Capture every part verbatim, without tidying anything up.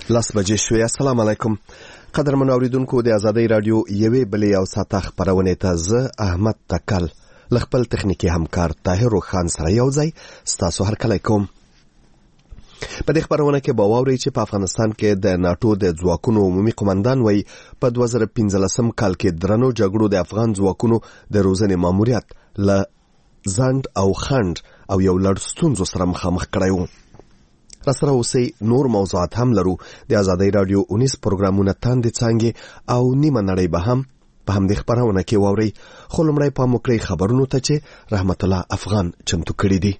لاس بجې شوې. السلام علیکم قدرمن اوریدونکو، د آزادۍ رادیو یوې بلې او ساته خپرونې ته زه احمد تکل له خپل تخنیکي همکار طاهر خان سره یو ځای ستاسو هرکلی کوم. په دې خپرونه کې به واورئ چې په افغانستان کې د ناټو د ځواکونو عمومي قومندان وایي په دوه زره پنځلسم کال کې درنو جګړو د افغان ځواکونو د روزنې ماموریت له ځنډ او خنډ او یو لړ ستونزو سره مخامخ کړی و. راسره اوسئ، نور موضوعات هم لرو. د آزادۍ رادیو اونیس پروګرامونه تاندې څانګې او نیمه نړۍ به هم په همدې خپرونه کې واورئ. خو لومړی پام وکړئ خبرونو ته چې رحمت الله افغان چمتو کړي دي.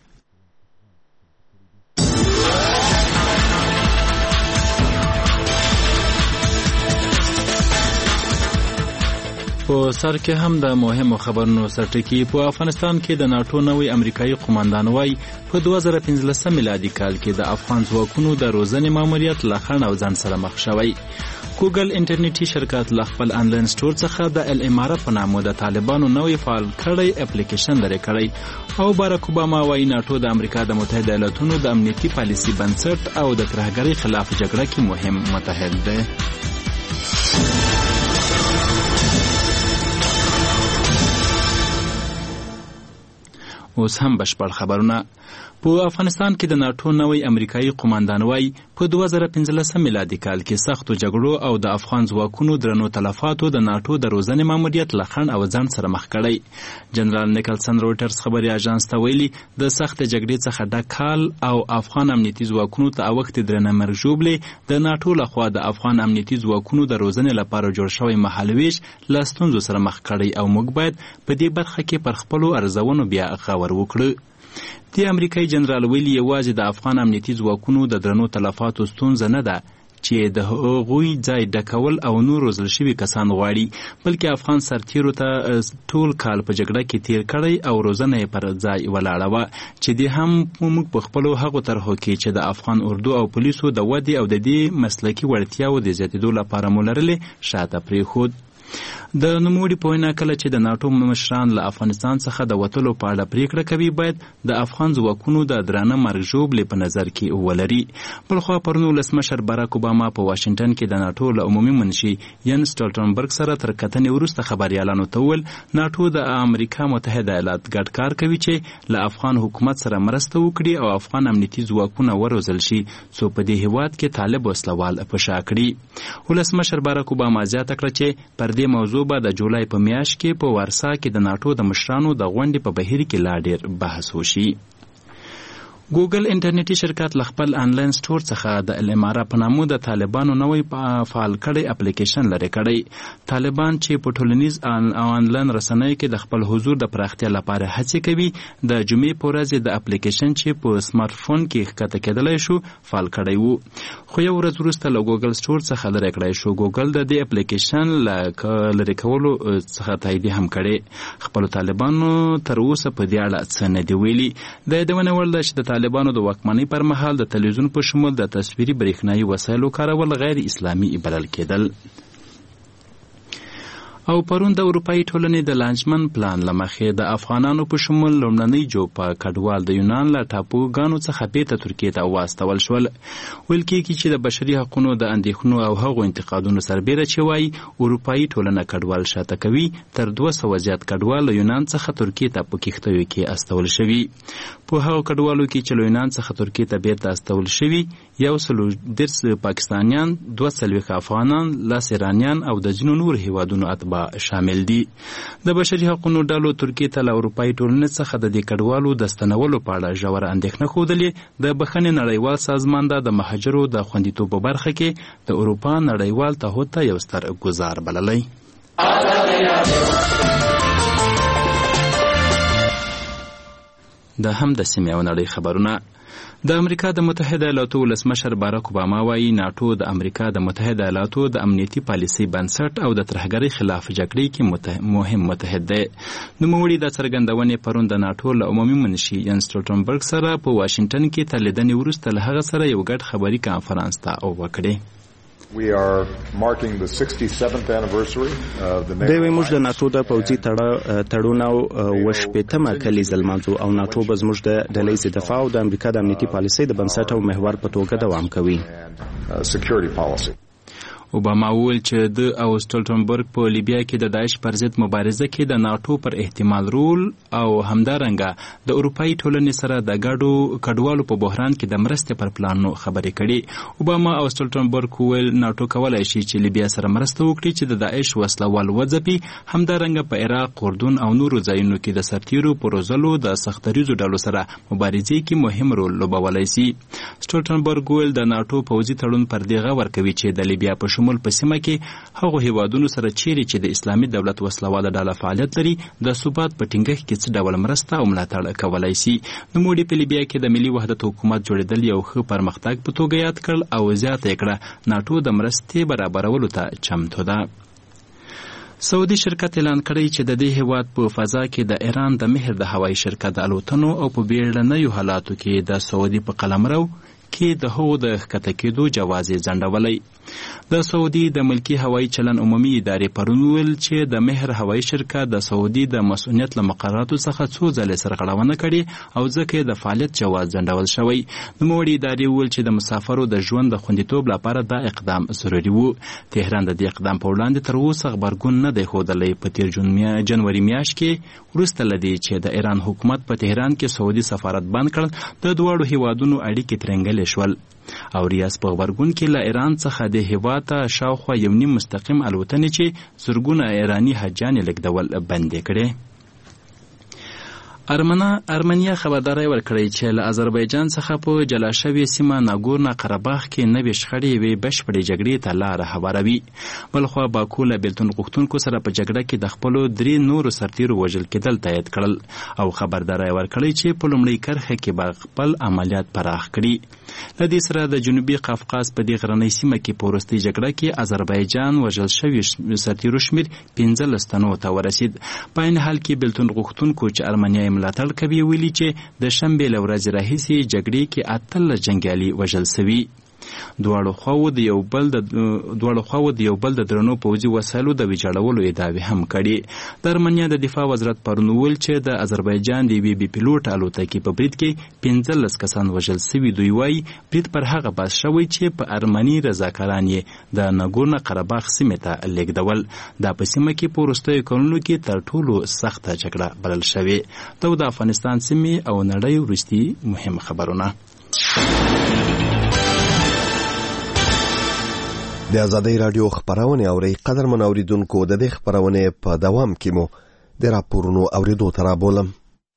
په سر کې هم د مهمو خبرونو سرټکی. په افغانستان کې د ناټو نوی امریکایي قومندان وای په دوه زره پنځلسم میلادي کال کې د افغان ځواکونو د روزنې ماموریت له خنډ او ځنډ سره مخ شوی. ګوګل انټرنیټي شرکت له خپل انلاین سټور څخه د ال اماره په نامه د طالبانو نوې فعال کړی اپلیکیشن لري کړی او باراک اوباما وايي ناټو د امریکا د متحده ایالاتونو د امنیتي پالیسي بنسټ او د ترهګرۍ خلاف جګړه کې مهم متحد دی. اوس هم بشپړ خبرونه. په افغانستان کې د ناټو نوی امریکایي قومندان وای په دوه زره پنځلسم میلادي کال کې سختو جګړو او د افغان ځواکونو درنو تلفاتو د ناټو د روزنې ماموریت له خنډ او ځنډ سره مخ کړی. جنرال نیکلسن رویټرز خبري اژانس ته ویلي د سخت جګړې څخه ډک کال او افغان امنیتي ځواکونو ته اوښتې درنه مرګ ژوبلې د ناټو لخوا د افغان امنیتي ځواکونو د روزنې لپاره جوړ شوی مهالویش له ستونزو سره مخ کړی او موږ باید په دې برخه کې پر خپلو ارزونو بیا غور وکړو. د امریکایي جنرال ویلي یوازې د افغان امنیتي ځواکونو د درنو تلفاتو ستونزه نه ده چې د هغوی ځای ډکول او نور روزل شوي کسان غواړي، بلکې افغان سرتیرو ته ټول کال په جګړه کې تیر کړی او روزنه یې پر ځای ولاړه وه چې دې هم موږ په خپلو هغو طرحو کې چې د افغان اردو او پولیسو د ودې او د دې مسلکي وړتیاو د زیاتېدو لپاره مو لرلې شاته پرېښود. د نوموړي په وینا کله چې د ناټو مشران له افغانستان څخه د وتلو په اړه پریکړه کوي باید د افغان ځواکونو د درانه مرګ ژوبلې په نظر کې ولري. بلخوا پرون ولسمشر باراک اوباما په واشنګټن کې د ناټو له عمومي منشي ین سټولټنبرګ سره تر کتنې وروسته خبریالانو ته وویل ناټو د امریکا متحده ایالات ګډ کار کوي چې له افغان حکومت سره مرسته وکړي او افغان امنیتي ځواکونه وروزل شي څو په دې هیواد کې طالب وسلوال په شا کړي. ولسمشر باراک اوباما زیاته کړه چې پر دې موضوع به د جولای په میاشت کې په وارسا کې د ناټو د مشرانو د غونډې په بهیر کې لا ډیر بحث وشي. ګوګل انټرنیټي شرکت له خپل انلاین سټور څخه د ال اماره په نامه د طالبانو نوی فعال کړی اپلیکیشن لري کړی. طالبان چې په ټولنیز او انلاین رسنیو کې د خپل حضور د پراختیا لپاره هڅې کوي د جمعې په ورځ د اپلیکیشن چې په سمارټ فون کې ښکته کېدلی شو فعال کړی وو، خو یو ورځ وروسته له ګوګل سټور څخه لرې کړی شو. ګوګل د دې اپلیکیشن له لرې کولو څخه تایید هم کړی. خپلو طالبانو تر اوسه په دې اړه څه نه دي ویلي. د یادونې وړ ده چې د طالبانو د واکمنۍ پر مهال د تلویزیون په شمول د تصویري برېښنایي وسایلو کارول غیر اسلامي بلل کېدل. او پرون د اروپایي ټولنې د لانجمن پلان له مخې د افغانانو په شمول لومړنۍ جوپه کډوال د یونان له ټاپوګانو څخه بیرته ترکیې ته واستول شول. ویل کېږي چې د بشري حقونو د اندېښنو او هغو انتقادونو سربیره چې وایي اروپایي ټولنه کډوال شاته کوي، تر دوه سوه زیات کډوال له یونان څخه ترکیې ته په کښتیو کې استول شوي. په هغو کډوالو کې چې له یونان څخه ترکیې ته بیرته استول شوي یو سلو دېرش پاکستانیان، دوه څلوېښت افغانان، لس ایرانیان او د ځینو نورو هیوادونو اتباع شامل دي. د بشري حقونو ډلو ترکیې ته له اروپایي ټولنې څخه د دې کډوالو د ستنولو په اړه ژوره اندېښنه ښودلې. د بخښنې نړیوال سازمان د مهاجرو د خوندیتوب په برخه کې د اروپا نړیوال تعهد ته یو ستر ګزار بللی. د هم د سیمې او نړۍ خبرونه. د امریکا د متحده ایالاتو ولسمشر باراک اوباما وايي ناټو د امریکا د متحده ایالاتو د امنیتي پالیسۍ بنسټ او د ترهګرۍ خلاف جګړې کې مته... مهم متحد دی. نوموړي دا څرګندونې پرون د ناټو له عمومي منشي ین سټولټنبرګ سره په واشنګټن کې تر لیدنې وروسته له هغه سره یو ګډ خبري کانفرانس ته وکړې. We are marking the sixty-seventh anniversary of the دوی موږ د ناتو د پوځي تړون او وشپېتمه کلیزه لمانځو او ناتو به زموږ د ډلې دفاع او د امریکا د امنیتي پالیسۍ د بنسټ او محور په توګه دوام کوي. uh, security policy. اوباما وویل چې د او سټولټنبرګ په لیبیا کې د داعش پر ضد مبارزه کې د ناتو پر احتمال رول او همدارنګه د اروپאי ټولنې سره د ګډو کډوالو په بحران کې د مرستې پر پلانونو خبرې کړي. اوباما او سټولټنبرګ وویل ناتو کولای شي چې لیبیا سره مرسته وکړي چې د داعش وسلوال وځپي، همدارنګه په عراق، اردن او نورو ځایونو کې د سرتیرو پروزلو د سختریزو ډلو سره مبارزې کې مهم رول لوبولی سي. سټولټنبرګ وویل د ناتو پوځي تړون پر دغه ورکوي چې د لیبیا په مل په سیمه کې هغو هیوادونو سره چیرې چې د اسلامي دولت وسلواله ډله فعالیت لري د ثبات په ټینګښت کې څه ډول مرسته او ملاتړ کولی شي. نوموړي په لیبیا کې د ملي وحدت حکومت جوړېدل یو ښه پرمختګ په توګه یاد کړل او زیاته یې کړه ناټو د مرستې برابرولو ته چمتو ده. سعودي شرکت اعلان کړی چې د دې هیواد په فضا کې د ایران د مهر د هوایي شرکت د الوتنو او په بیړنیو حالاتو کې د سعودي په قلمرو کې د هغو د ښکته کېدو جواز یې ځنډولی. د سعودي د ملکي هوایي چلن عمومي ادارې پرون وویل چې د مهر هوایي شرکت د سعودي د مسؤلیت له مقرراتو څخه څو ځلې سرغړونه کړې او ځکه یې د فعالیت جواز ځنډول شوی. نوموړي ادارې وویل چې د مسافرو د ژوند د خوندیتوب لپاره دا اقدام ضروري و. تهران د دې اقدام په وړاندې تر اوسه غبرګون نه دی ښودلی. په تیر جنوري میاشت کې وروسته له دې چې د ایران حکومت په تهران کې سعودي سفارت بند کړل، د دواړو هیوادونو اړیکې ترنګلې شول او ریاض په غبرګون کې له ایران څخه د هیواد ته شاوخوا یو نیم مستقیم الوتنې چې زرګونه ایراني حجان یې لېږدول بندې کړې. ارمنیا خبرداری ورکړی چې له آذربایجان څخه په جلا شوې سیمه ناګورنا قرهباغ کې نوې شخړې یوې بشپړې جګړې ته لاره هواروي. بلخوا باکو له بېلتون غوښتونکو سره په جګړه کې د خپلو درې نورو سرتیرو وژل کېدل تایید کړل او خبرداری ورکړی چې په لومړۍ کرښه کې به خپل عملیات پراخ کړي. له دې سره د جنوبي قفقاز په دې غرنۍ سیمه کې په وروستۍ جګړه کې آذربایجان وژل شوي سرتیرو شمېر پنځلس تنو ته ورسید. په عین حال کې بېلتون غوښتونکو چې ارمنیا ملاتړ کوي ویلي چې د شنبې له ورځې راهیسې جګړې کې اتلس جنګیالي وژل سوي. دواړو خواو د یو بل د دواړو خواو د یو بل د درنو پوځي وسایلو د ویجاړولو ادعاوې هم کړي. د ارمنیا د دفاع وزارت پرون وویل چې د آذربایجان د یوې بې پیلوټ الوتکې په برید کې پنځلس کسان وژل سوي. دوی وایي برید پر هغه بس شوی چې په ارمني رضاکاران یې د ناګورنا قرهباغ سیمې ته لېږدول. دا په سیمه کې په وروستیو کلونو کې تر ټولو سخته جګړه بلل شوې. دا د افغانستان سیمې او نړۍ وروستي مهم خبرونه. د ازادۍ راډیو خبرونه اوري. قدرمن اوریدونکو د دې خبرونه په دوام کې مو د راپورونو اوریدو ته رابولم.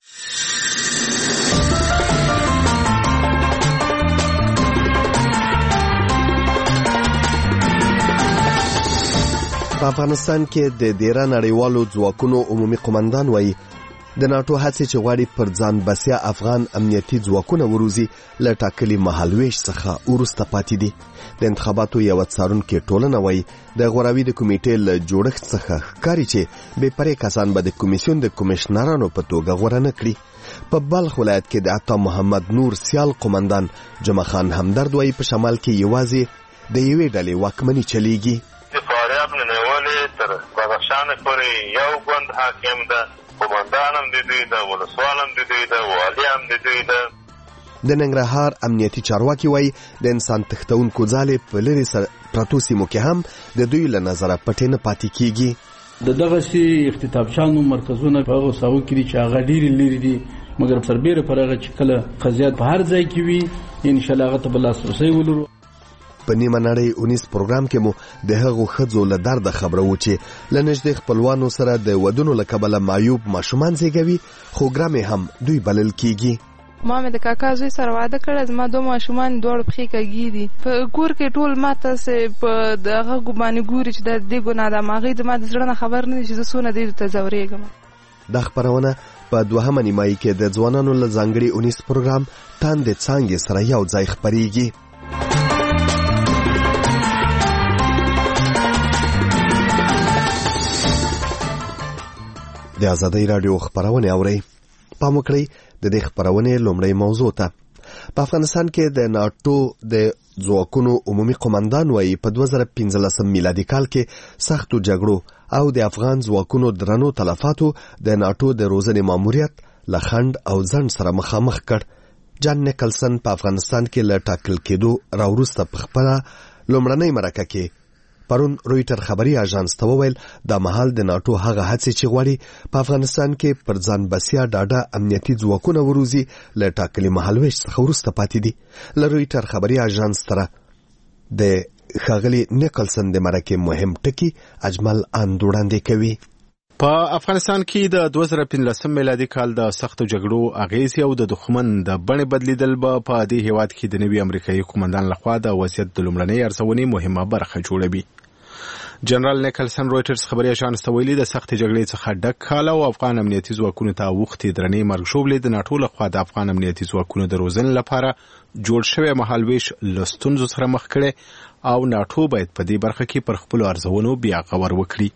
په افغانستان کې د ډیره نړیوالو ځواکونو عمومي قومندان وایي د ناتو هڅې چې غواړي پر ځان بسیا افغان امنیتي ځواکونه وروزي له ټاکلي مهالویش څخه وروسته پاتې دي. د انتخاباتو یو څارونکي ټولنه وایي د غوراوي د کمیټې له جوړښت څخه ښکاري چې بې پرې کسان به د کمیسیون د کمشنرانو په توګه غوره نه کړي. په بلخ ولایت کې د عطا محمد نور سیال قومندان جمعه خان همدرد وایي په شمال کې یوازې د یوې ډلې واکمني چلیږي. د فاریاب نه نیولې تر بدخشان پورې یو ګوند حاکم ده، قومندان هم د دوی ده، ولسوال هم د دوی ده، والي هم د دوی ده. د ننګرهار امنیتي چارواکي وایي د انسان تښتونکو ځالې په لرې پرتو سیمو کې هم د دوی له نظره پټې نه پاتې کیږي. د دغسې اختطافچانو مرکزونه په هغو ساحو کې دي چې هغه ډېرې لرې دي، مګر سربیره پر هغه چې کله قضیات په هر ځای کې وي انشاءالله هغه ته به لاسرسی ولرو. په نیمه نړۍ اونیس پروګرام کې مو د هغو ښځو له درده خبره و چې له نږدې خپلوانو سره د ودونو له کبله معیوب ماشومان زیږوي، خو ګرامې هم دوی بلل کیږي. ما مې د کاکا زوی سره واده کړی، زما دوه ماشومان دواړه پښې کږي دي. په کور کې ټول ما ته په دغه باندې ګوري چې د دې ګناه ده، هغوی زما د زړه نه خبر نه دي چې زه څونه دوی ته ځورېږم. دا خپرونه په دوهمه نیمایي کې د ځوانانو له ځانګړي اونیس پروګرام تاندې څانګې سره یو ځای خپریږي. د ازادۍ راډیو خبرونه اورئ. پام وکړئ د دې خبرونې لومړی موضوع ته. په افغانستان کې د ناټو د ځواکونو عمومي قومندان وایي په دوه زره پنځلسم میلادي کال کې سختو جګړو او د افغان ځواکونو درنو تلفاتو د ناټو د روزنې ماموریت له خنډ او ځنډ سره مخامخ کړ. جان نیکلسن په افغانستان کې له ټاکل کېدو راوروسته په خپله لومړنۍ مرکه کې پرون رویټر خبري اژانس ته وویل د مهال د ناتو هغه هڅې چې غواړي په افغانستان کې پر ځان بسیا ډاډه امنیتي ځواکونه وروزي له ټاکلي مهالویش څخه وروسته پاتې دي. له رویټر خبري اژانس سره د ښاغلي نیکلسن د مرکې مهم ټکي اجمل ان وړاندې کوي. په افغانستان کې د دوه زره پنځلسم میلادي کال د سختو جګړو اغیز او د دښمن د بڼې بدلیدل به په دې هیواد کې د نوي امریکایي قومندان لخوا د وضعیت د لومړنۍ ارزونې مهمه برخه جوړوي. جنرال نیکلسن رویټرز خبري اژانس ته ویلي د سختې جګړې څخه ډک کال او افغان امنیتي ځواکونو ته وختي درنې مرګ ژوبلې د ناټو لخوا د افغان امنیتي ځواکونو د روزنې لپاره جوړ شوی مهالویش له ستونزو سره مخ کړي او ناټو باید په دې برخه کې پر خپلو ارزونو بیا غور وکړي.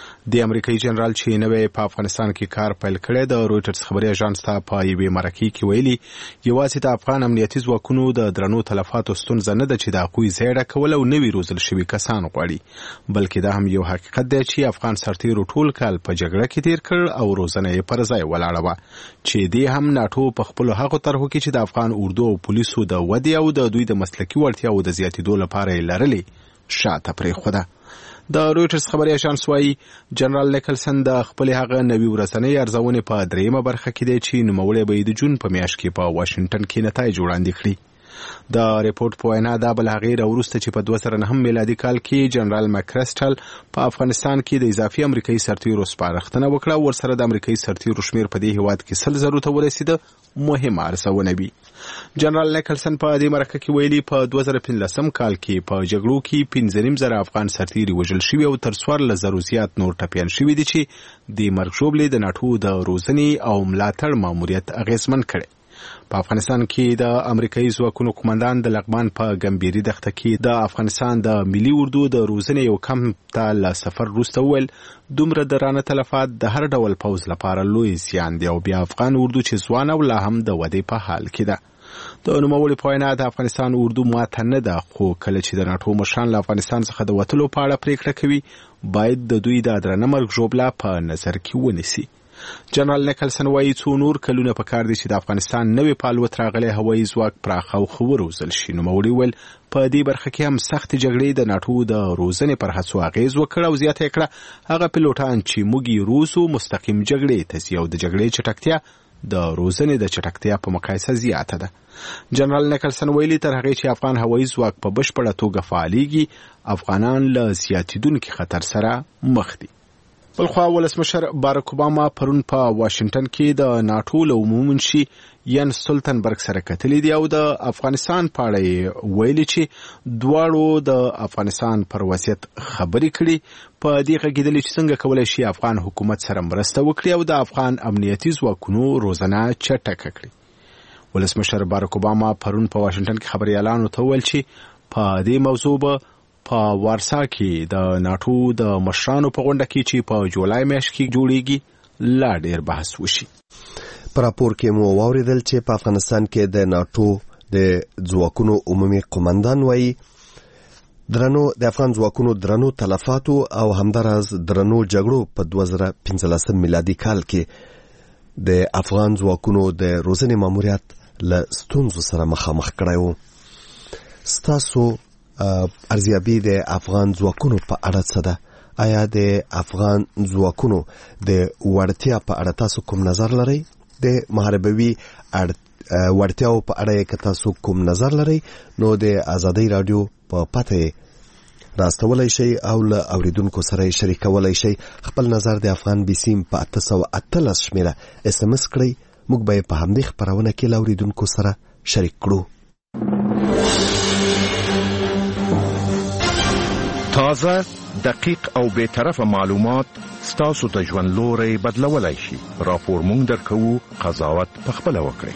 د امریکایي جنرال چې نوی په افغانستان کې کار پیل کړی د رویټرز خبري اژانس ته په یوې مرکې کې ویلي یوازې د افغان امنیتي ځواکونو د درنو تلفاتو ستونزه نه ده چې د هغوی ځای ډکول او نوي روزل شوي کسان غواړي بلکې دا هم یو حقیقت دی چې افغان سرتیرو ټول کال په جګړه کې تیر کړ او روزنه یې پر ځای ولاړه وه چې دې هم ناټو په خپلو هغو طرحو کې چې د افغان اردو او پولیسو د ودې او د دوی د مسلکي وړتیاو د زیاتېدو لپاره یې لرلې شاته پرېښوده. د رویټرز خبري اژانس وايي جنرال نیکلسن د خپل هغه نوي ورځنۍ ارزونې په دریمه برخه کې دی چې نوموړی به د جون په میاشت کې په واشنگټن کې نتایج وړاندې کړي. د ریپورت په وینا دا بل هغې راوروسته چې په دوه زره نهم میلادي کال کې جنرال مکرسټل په افغانستان کې د اضافي امریکایي سرتیرو سپارښتنه وکړه او ورسره د امریکایي سرتیرو شمېر په دې هیواد کې سل زرو ته ورسېده مهمه ارزونه وي. جنرال نیکلسن په دې مرکه کې ویلي په دوه زره پنځلسم کال کې په جګړو کې پنځه نیم زره افغان سرتیري وژل شوي او تر څوارلس زرو زیات نور ټپیان شوي دي چې د مرګ ژوبلې د ناټو د روزنې او ملاتړ ماموریت اغیزمن کړي. په افغانستان کې د امریکایي ځواکونو قومندان د لغمان په ګمبيري دښته کې د افغانستان د ملي اردو د روزنې یو کمپ ته له سفر وروسته وویل دومره درانه تلفات د هر ډول پوځ لپاره لوی زیان دی او بیا افغان اردو چې ځوانه او لا هم د ودې په حال کې ده. د نوموړي په وینا د افغانستان اردو ماته نه ده خو کله چې د ناټو مشران له افغانستان څخه د وتلو په اړه پریکړه کوي باید د دوی د درنه مرګ ژوبله په نظر کې ونیسي. جنرال نیکلسن وايي څو نور کلونه په کار دي چې د افغانستان نوې پالوت راغلی هوایي ځواک پراخ او ښه وروزل شي. نوموړي ویل په دې برخه کې هم سختې جګړې د ناټو د روزنې پر هڅو اغیز وکړ او زیاته یې کړه هغه پیلوټان چې موږ یې روزو مستقیم جګړې ته ځي او د جګړې چټکتیا د روزنې د چټکتیا په مقایسه زیاته ده. جنرال نیکلسن ویلي تر هغې چې افغان هوایي ځواک په بشپړه توګه فعالیږي افغانان له زیاتېدونکي خطر سره مخ دي. بلخوا ولسمشر باراک اوباما پرون په واشنگټن کې د ناټو له عمومي منشي ین سټولټنبرګ سره کتلي دي او د افغانستان په اړه ویلي چې دواړو د افغانستان پر وضعیت خبرې کړي. په دې غږېدلي چې څنګه کولی شي افغان حکومت سره مرسته وکړي او د افغان امنیتي ځواکونو روزنه چټکه کړي. ولسمشر باراک اوباما پرون په واشنگټن کې خبريالانو ته وویل چې په دې موضوع به په وارسا کې د ناټو د مشرانو په غونډه کې چې په جولای میاشت کې جوړیږي لا ډیر بحث وشي. په راپور کې مو واوریدل چې په افغانستان کې د ناټو د ځواکونو عمومي قومندان وایي درنو د افغان ځواکونو درنو تلفاتو او همداراز درنو جګړو په دوه زره پنځلسم میلادي کال کې د افغان ځواکونو د روزنې ماموریت له ستونزو سره مخامخ کړی و. ستاسو ارزیابي د افغان ځواکونو په اړه څه ده؟ آیا د افغان ځواکونو د وړتیا په اړه تاسو کوم نظر لرئ؟ د محاربوي وړتیاو په اړه که تاسو کوم نظر لرئ نو د ازادۍ راډیو په پته راستولی شئ او له اوریدونکو سره یې شریکولی شئ. خپل نظر د افغان بیسیم په اته سوه اتلس شمېره اس ام اس کړئ. موږ به یې په همدې خپرونه کې له اوریدونکو سره شریک کړو. تازه، دقیق او بے طرفه معلومات ستاسو ته ژوند لوري بدلولای شي. راپور مونږ درکو، قضاوت پخپله وکړئ.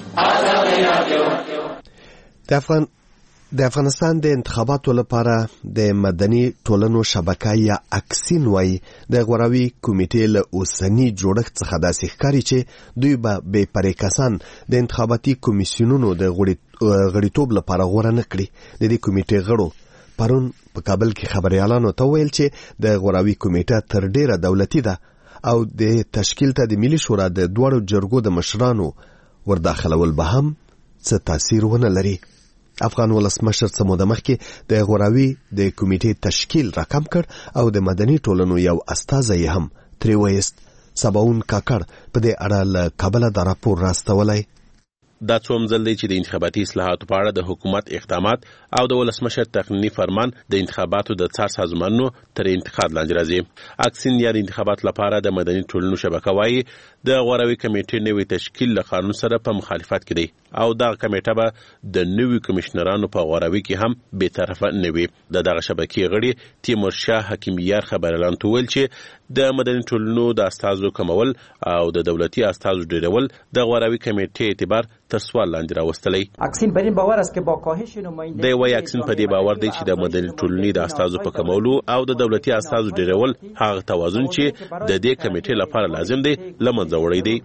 د افغان د افغانستان د انتخاباتو لپاره د مدني ټولنو شبکه یا اکسین وای د غوراوي کمیټې له اوسنی جوړښت څخه داسې ښکاري چې دوی به بې پرې کسان د انتخاباتي کمیسیونونو د غړیتوب لپاره غوره نه کړي. د دې کمیټې غړو پرون په کابل کې خبريالانو ته ویل چې د غوراوي کمیټه تر ډیره دولتي ده او د تشکیل ته د ملي شورا د دوړو جرګو د مشرانو ورداخلول به هم څه تاثیر ونه لري. افغان ولسمشر څه موده مخکې د غوراوي د کمیټې تشکیل راکم کړ او د مدني ټولنو یو استازی هم ترې وایست. سباون کاکړ په دې اړه له کابله دا راپور راستولی. دا څوم ځل دی چې د انتخاباتي اصلاحاتو په اړه د حکومت اقدامات او د ولسمشر تقنیني فرمان د انتخاباتو د څار سازمانونو تر انتقاد لاندې راځي. اکسین یا د انتخاباتو لپاره د مدني ټولنو شبکه وایي د غوراوي کمیټې نوی تشکیل له قانون سره په مخالفت کې دی او دغه کمیټه به د نوي کمشنرانو په غوراوي کې هم بې طرفه نه وي. د دغه شبکې غړي تیمورشاه حکیمیار خبرلاند ویل چې د مدني ټولنو د استازو کمول او د دولتي استازو ډیرول د غوراوي کمیټې اعتبار تر سوال لاندې راوستلی. اکسین بر این باور است که با کاهش نمایندگی د وای اکسین په دې باور دی چې د مدني ټولنې د استازو په کمولو او د دولتي استازو ډیرول هغه توازن چې د دې کمیټې لپاره لازم دی لمنځه وړی دی.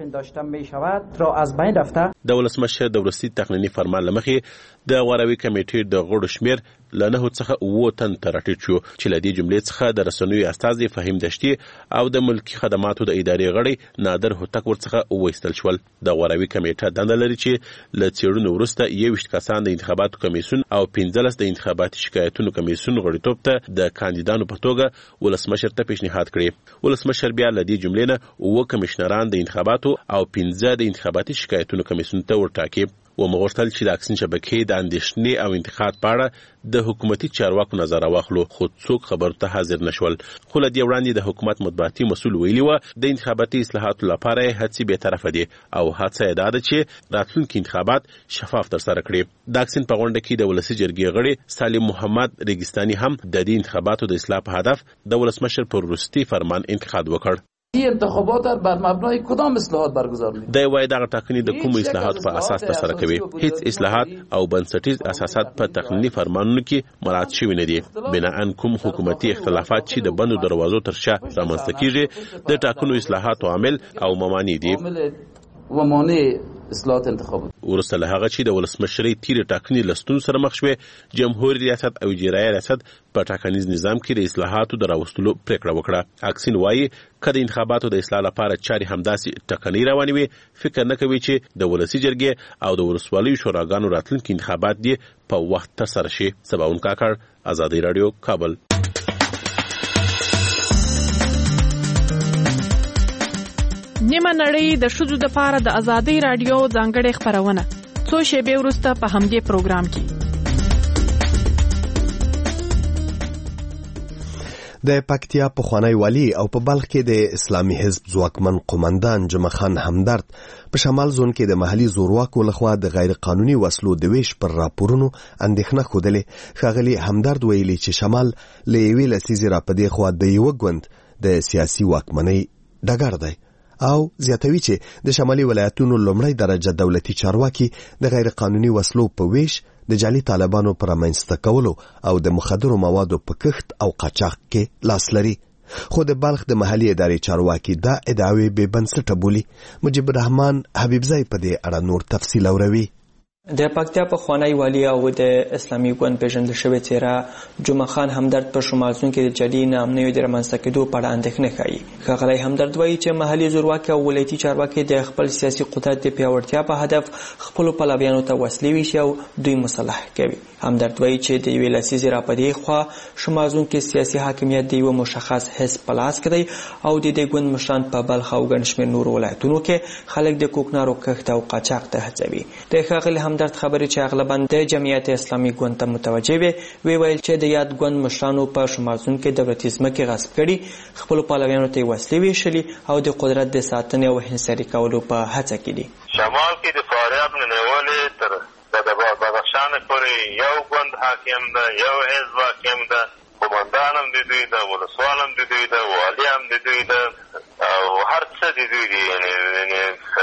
د ولسمشر د وروستي تقنیني فرمان له مخې د غوراوي کمیټې د غړو شمیر له نهو څخه اووه تن ته راټیټ شو چې له دې جملې څخه د رسنیو استازي فهیم دشتي او د ملکي خدماتو د ادارې غړي نادر هوتک ورڅخه وایستل شول. د غوراوي کمیټه دنده لري چې له څېړنو وروسته یوویشت کسان د انتخاباتو کمیسیون او پنځلس د انتخاباتي شکایتونو کمیسیون غړیتوب ته د کاندیدانو په توګه ولسمشر ته پیشنهاد کړي. ولسمشر بیا له دې جملې نه اووه کمیشنران د انتخاباتو او پنځه د انتخاباتي شکایتونو کمیسیون ته ورټاکي. ومغوښتل چې د اکسین شبکې د اندېښنې او انتقاد په اړه د حکومتي چارواکو نظر واخلو خو څوک خبرو ته حاضر نشول. خو له دې وړاندې د حکومت مطبوعاتي مسؤل ویلي وه د انتخاباتي اصلاحاتو لپاره یې هڅې بې طرفه دي او هڅه یې دا ده چې راتلونکي انتخابات شفاف ترسره کړي. د اکسین په غونډه کې د ولسي جرګې غړي سالم محمد ریګستاني هم د دې انتخاباتو د اصلاح په هدف د ولسمشر پر وروستي فرمان انتقاد وکړ. این انتخابات بر مبنای کدام اصلاحات برگزار می‌کنند؟ د وای دغه ټاکنې د کوم اصلاحات په اساس ترسره کوي. هیڅ اصلاحات او بنسټیز اساسات په تقنیني فرمانونو کې مراعات شوي نه دي. بناءً کوم حکومتي اختلافات چې د بندو دروازو تر شا رامنځته کیږي د ټاکنو اصلاحاتو عامل او ممانع دي. و مانع اصلاحات انتخابات. ورسته له هغه چې د ولسمشرۍ تیر ټاکنې لستون سره مخ شوې جمهوریت ریاست او اجرایي ریاست په ټاکنیز نظام کې د اصلاحاتو د راوستلو پریکړه وکړه. اکسین وایي که د انتخاباتو د اصلاح لپاره چارې همداسې ټکنۍ روانې وي فکر نه کوي چې د ولسي جرګې او د ولسوالیو شوراګانو راتلونکي انتخابات دې په وخت ترسره شي. سباون کاکړ، ازادي راډیو، کابل. نیمه نړۍ د ښځو د پاره د ازادي رادیو ځانګړې خبرونه څو شېبې وروسته په همدې پروګرام کې. د پکتیا پخوانی والی او په بلخ کې د اسلامي حزب ځواکمن قومندان جمعه خان همدرد په شمال زون کې د محلي زورواکو لخوا د غیر قانوني وسلو د ویش پر راپورونو اندېښنه ښودلې. ښاغلي همدرد ویلي چې شمال له یوې لسیزې راپدې خوا د یوه ګوند د سیاسي واکمنۍ ډګر دی او زیاتوي چې د شمالي ولایتونو لومړی درجه دولتي چارواکي د غیر قانوني وسلو په ویش د جعلي طالبانو پر رامنځته کولو او د مخدرو موادو په کښت او قاچاق کې لاس لري. خو د بلخ د محلي ادارې چارواکي دا ادعاوې بې بنسټه بولي. مجيب الرحمن حبیبزی په دې اړه نور تفصیل اوروي. د پکتیا پخوانی والی او د اسلامي ګوند پیژندل شوی څیره جمعه خان همدرد په شمال زون کې د جعلي نامنیو د رامنځته کېدو په اړه اندېښنه ښیي. ښاغلی همدرد وایي چې محلي زورواکي او ولایتي چارواکي د خپل سیاسي قدرت د پیاوړتیا په هدف خپلو پلویانو ته وسلې ویشي او دوی مسلح کوي. همدرد وایي چې د یوې لسیزې راپدې خوا شمال زون کې سیاسي حاکمیت د یوه مشخص حزب په لاس کې دی او د دې ګوند مشران په بلخ او ګڼ شمېر نورو ولایتونو کې خلک د کوکنارو کښت او قاچاق ته هڅوي. د ښاغلي همدرد خبرې چې اغلباً د جمعیت اسلامي ګوند ته متوجه وي وی ویل چې د یاد ګوند مشرانو په شمال زون کې دولتي ځمکې غصب کړي خپلو پلویانو ته یې وسلې ویشلي او د قدرت د ساتنې او انحصاري کولو په هڅه کې دي. شمال کې د فاریاب نه نیولې تر د بدخشان پورې یو ګوند حاکم ده، یو حزب حاکم ده، قومندان هم د دوی ده، ولسوال هم د دوی ده، والي هم د دوی ده او هر څه د دوی دي. یعنې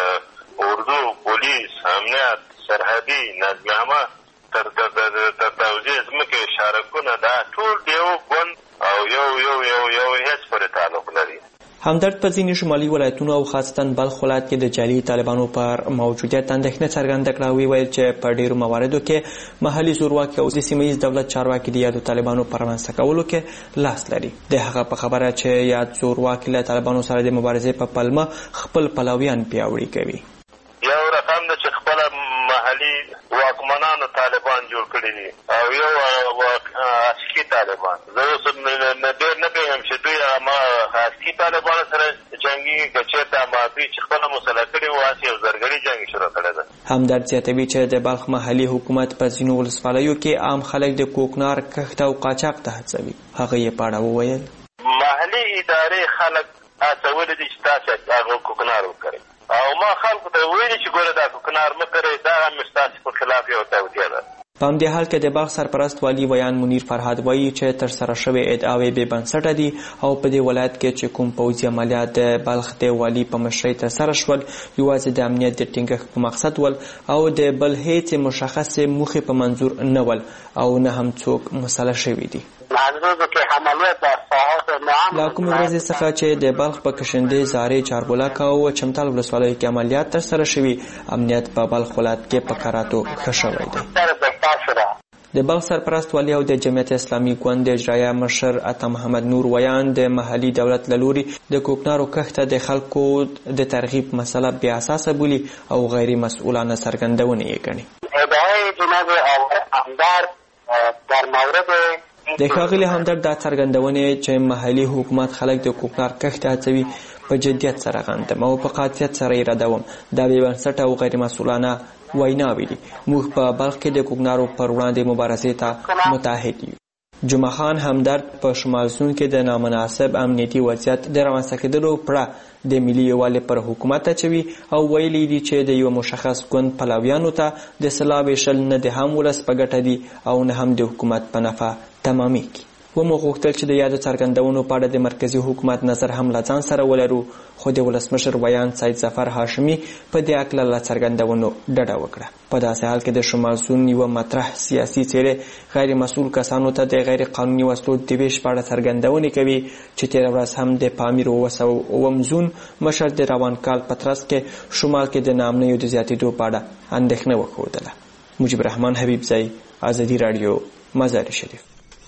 اردو، پولیس، امنیت، سرحدي، نظم عامه تر تر توزیع ځمکې شارکونه دا ټول د یو ګوند او یو یو یو یو حزب پورې تعلق لري. همدرد په ځینې شمالي ولایتونو او خاصتا بلخ ولایت کې د جعلي طالبانو پر موجودیت اندېښنه څرګنده کړه. ویل چې په ډېرو مواردو کې محلي زورواکي او د سیمه ییز دولت چارواکي د یادو طالبانو پر رامنځته کولو کې لاس لري. د هغه په خبره چې یاد زورواکي له طالبانو سره د مبارزې په پلمه خپل پلویان پیاوړي کوي. یو رقم ده چې خپله محلي کړي دي او یو عسکري طالبان. زه اوس ډېر نه پوهېږم چې دوی هغه عسکري طالبانو سره جنګي که چېرته ما دوی چې خپله مسله کړې وو هسې یو زرګري جنګ شروع کړی ده. همدرد زیاتوي چې د بلخ محلي حکومت په ځینو ولسوالیو کې عام خلک د کوکنار کښت او قاچاق ته هڅوي. هغه یې په اړه وویل محلي ادارې خلک هڅولي دي چې تاسې هغه کوکنار وکړئ او ما خلکو ته ویلي چې ګوره دا کوکنار مه کرئ، دا هم ستاسې په خلاف یو توطیه ده. په همدې حال کې د بلخ سرپرست والي ویان منیر فرهاد وایي چې ترسره شوې ادعاوې بې بنسټه دي او په دې ولایت کې چې کوم پوځي عملیات د بلخ د والي په مشرۍ ترسره شول یوازې د امنیت د ټینګښت په مقصد ول او د بل هیڅ مشخصې موخې په منظور نه ول او نه هم څوک مسله شوي دي. لا کومې ورځې څخه چې د بلخ په کشندې، زارې، چاربلاک او چمتال ولسوالیو کې عملیات ترسره شوي امنیت په بلخ ولایت کې په کراتو ښه شوی دی. د بلخ سرپرست والی او د جمعیت اسلامي ګوند د اجرایه مشر عطا محمد نور ویان د محلي دولت له لوري د کوکنارو کښت د خلکو د ترغیب مسله بې اساسه بولي او غیر مسؤلانه څرګندونې یې ګڼي. د ښاغلي همدرد دا څرګندونې چې محلي حکومت خلک د کوکنار کښت هڅوي په جدیت سره غندم او په قاطعیت سره یې ردوم. دا بې بنسټه او غیر مسؤلانه ویناوې دي. موږ په بلخ کې د کوکنارو پر وړاندې مبارزې ته متحد یو. جمعه خان همدرد په شمال سون کې د نامناسب امنیتي وضعیت د رامنځته کېدلو پړه د ملي یووالي پر حکومت اچوي او ویلي دي چې د یو مشخص ګوند پلویانو ته د سلا ویشل نه د هم ولس په ګټه دي او نه هم د حکومت په نفع تمامیږي. ومو غوښتل چې د یادو څرګندونو په اړه د مرکزي حکومت نظر هم له ځان سره ولرو، خو د ولسمشر ویان سید ظفر هاشمي په دې هکله له څرګندونو ډډه وکړه. په داسې حال کې د شمال سون یوه مطرح سیاسي څېرې غیر مسؤل کسانو ته د غیر قانوني وسلو د ویش په اړه څرګندونې کوي چې تېره ورځ هم د پامیر اووه سوه اووم زون مشر د روان کال په ترڅ کې شمال کې د ناامنیو د زیاتېدو په اړه اندېښنه وښودله. مجيب الرحمن حبیبزی، ازادي راډیو، مزار شریف.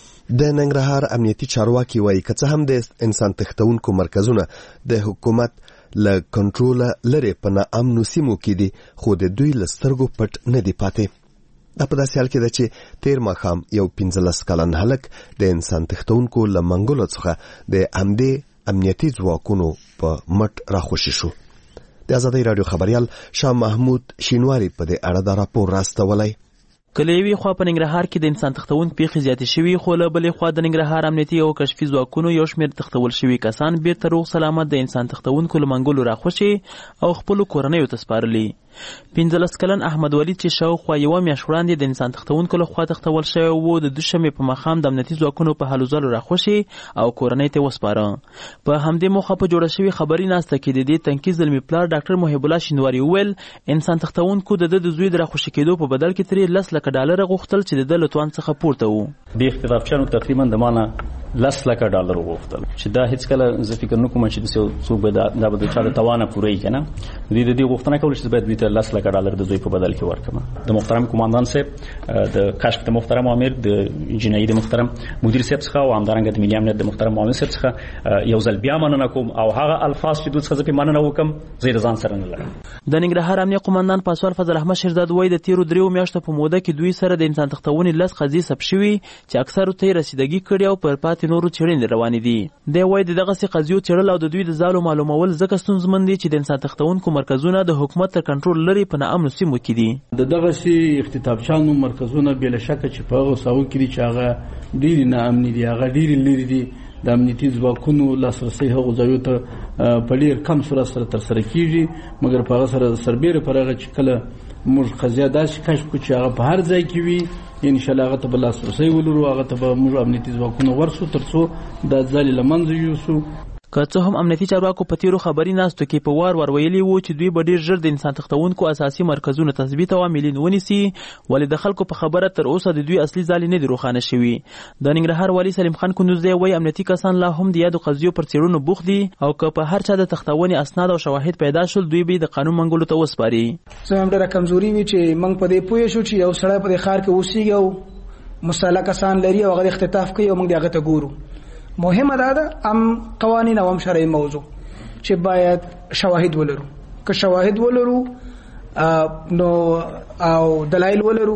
د ننګرهار امنیتي چارواکي وایي که څه هم د انسان تښتونکو مرکزونه د حکومت له کنټروله لرې په ناامنو سیمو کې دي، خو د دوی له سترګو پټ نه دي پاتې. دا په داسې حال کې ده چې تېر ماښام یو پنځلس کلن هلک د انسان تښتونکو له منګولو څخه د همدې امنیتي ځواکونو په مټ راخوشي شو. د ازادۍ راډیو خبریال شاه محمود شینواري په دې اړه دا راپور راستولی. کله یوې خوا په ننګرهار کې د انسان تښتون پیښې زیاتې شوي، خو له بلې خوا د ننګرهار امنیتي او کشفي ځواکونو یو شمېر تښتول شوي کسان بیرته روغ سلامت د انسان تښتونکو له منګولو راخوشي او خپلو کورنیو ته سپارلي. پنځلس کلن احمد ولید چې شاوخوا یوه میاشت وړاندې د انسان تښتونکو لخوا تښتول شوی و، د دوشنبې په ماښام د امنیتي ځواکونو په هلو ځلو راخوشي او کورنۍ ته وسپاره. په همدې موخه په جوړه شوې خبري ناسته کې د دې تنکي زلمي پلار ډاکټر محب الله شینواري وویل انسان تښتونکو د ده د زوی د راخوشي کېدو په بدل کې ترې لس لکه ډالره غوښتل چې د ده له توان څخه پورته و. د اختطافچیانو تقریبا د مانه لس لکه ډالر غوښتل چې دا هیڅ کله زه فکر نه کوم چې څوک به دا به د چا د توانه پوره یي که نه. دوی د دې غوښتنه کوله چې باید دوی ته لس لکه ډالر د دوی په بدل کې ورکړم. د محترم کمانډان صاحب، د کشف د محترم امیر، د جنایي د محترم مدیر صاحب څخه او همدارنګه د ملي امنیت د محترم معاون صاحب څخه یو ځل بیا مننه کوم او هغه الفاظ چې دوی څخه زه پې مننه وکړم زه یې ځان سره نه لرم. د ننګرهار امنیه قماندان پاسوال فضل احمد شیرداد وایي د تیرو دریو میاشتو په موده کې دوی سره د انسان تښتونې لس قضیې ثبت شوي چې اکثرو ته یې رسیدګي کړې او پر پاتې نورو څېړنې روانې دي. دی وایي د دغسې قضیو څېړل او د دوی د ځالو معلومول ځکه ستونزمن دي چې د انسان تښتونکو مرکزونه د حکومت تر کنټرول لرې په ناامنو سیمو کې دي. د دغسې اختطافچیانو مرکزونه بې له شکه چې په هغو ساحو کې دي چې هغه ډېرې ناامني دي، هغه ډېرې لرې دي. د امنیتي ځواکونو لاسرسی هغو ځایو ته په ډېر کم صورت سره ترسره کېږي، مګر په هغه سره سربیره پر هغه چې کله موږ قضیه داسې کشف کړو چې هغه په هر ځای کې وي، انشاءالله هغه ته به لاسرسی ولرو، هغه ته به موږ امنیتي ځواکونه ورسو تر څو دا ځالې له منځه یوسو. که څه هم امنیتي چارواکو په تیرو خبري ناستو کې په وار ور ویلي وو چې دوی به ډېر ژر د انسان تښتونکو اساسي مرکزونه تثبیت او عملي ونیسي، ولې د خلکو په خبره تر اوسه د دوی اصلي ځالې نه دي روښانه شوي. د ننګرهار والي سلیم خان کندوزی وایي امنیتي کسان لا هم د یادو قضیو پر څېړنو بوخت دي او که په هر چا د تښتونې اسناد او شواهد پیدا شول دوی به د قانون منګولو ته وسپاري. زموږ ډېره کمزوري وي چې موږ په دې پوه شو چې یو سړی په دې ښار کې اوسېږي او مسلح کسان لري او هغه اختطاف کوي او موږ د هغه ته ګورو. مهمه دا ده ام قوانین او ام شرعي موضوع چې باید شواهد ولرو. که شواهد ولرو نو او دلایل ولرو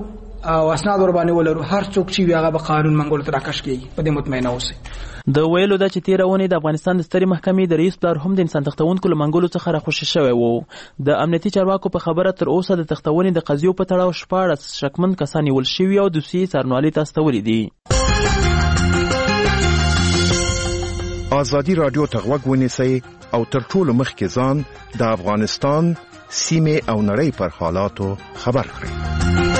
او اسناد ور باندې ولرو هر څوک چې هغه به قانون منګول تر راکش کیږي په دې مطمئنه اوسئ. د ویلو د چې تیرونه د افغانستان د ستري محکمې د رئیس پلار هم د انسان تختونکو له منګولو څخه راخوشي شوی وو. د امنیتي چارواکو په خبره تر اوسه د تختونې د قضیو په تړاو شپاړس شکمن کسان نیول شوي او دوسیې څارنوالۍ ته استولې دي. ازادي رادیو ته غوږ ونیسئ او تر ټولو مخکې ځان د افغانستان سیمې او نړۍ پر حالاتو خبر کړئ.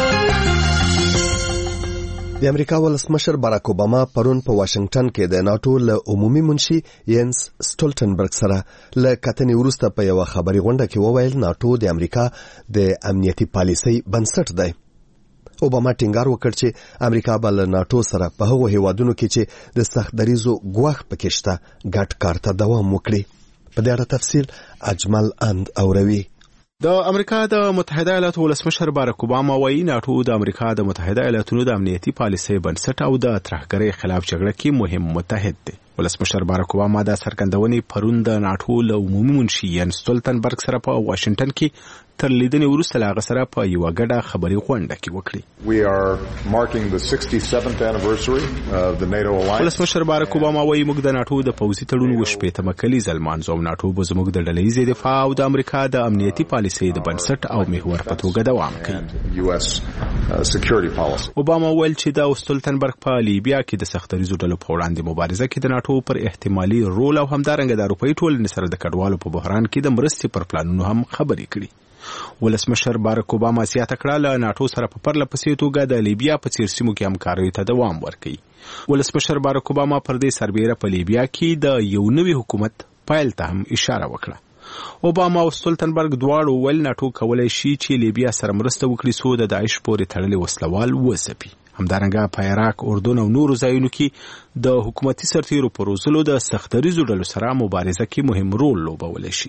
د امریکا ولسمشر باراک اوباما پرون په واشنگټن کې د ناتو له عمومي منشي ینس سټولټنبرګ سره له کتنې وروسته په یو خبري غونډه کې وویل ناتو د امریکا د امنیتي پالیسۍ بنسټ دی. اوباما ټینګار وکړ چې امریکا به له ناتو سره په هغو هیوادونو کې چې د سخت دریزو ګواښ پکې شته ګډ کار ته دوام وکړي. په دې اړه تفصیل اجمل اند اوروي. د امریکا د متحده ایالاتو ولسمشر باراک اوباما وایي ناتو د امریکا د متحده ایالاتونو د امنیتي پالیسۍ بنسټ او د ترهګرۍ خلاف جګړه کې مهم متحد دی. ولسمشر باراک اوباما د سرګندونې پرون د ناتو له عمومي منشي ینس سټولټنبرګ سره په واشنگټن کې تر لیدنې وروسته له هغه سره په یوه ګډه خبري غونډه کې وکړي. We are marking the sixty-seventh anniversary of the NATO alliance. ولسمشر باراک اوباما وایي موږ د ناتو د پوځي تړون وشپېتمه کلیزه لمانځو. ناتو به زموږ د ډلهییزې دفاع او د امریکا د امنیتي پالیسۍ د بنسټ او محور په توګه دوام کوي. U S security policy. اوباما ویل چې د سټولټنبرګ په لیبیا کې د سختریزو ډلو په وړاندې مبارزه کې د ناتو پر احتمالي رول او همدارنګه د اروپایي ټولنې سره د کډوالو په بحران کې د مرستې پر پلانونو هم خبرې کړي. ولسمشر باراک اوباما زیاته کړه له ناتو سره په پرله پسې توګه د لیبیا په څیر سیمو کې همکاریو ته دوام ورکړي. ولسمشر باراک اوباما پر دې سربیره په لیبیا کې د یو نوي حکومت پیل ته هم اشاره وکړه. اوباما او سټولټنبرګ دواړو ویل ناتو کولای شي چې لیبیا سره مرسته وکړي څو د داعش پورې تړلې وسلوال وځپي. همدارنګه په عراق، اردن او نورو ځایونو کې د حکومتي سرتیرو په روزلو د سختریزو ډلو سره مبارزه کې مهم رول لوبولی شي.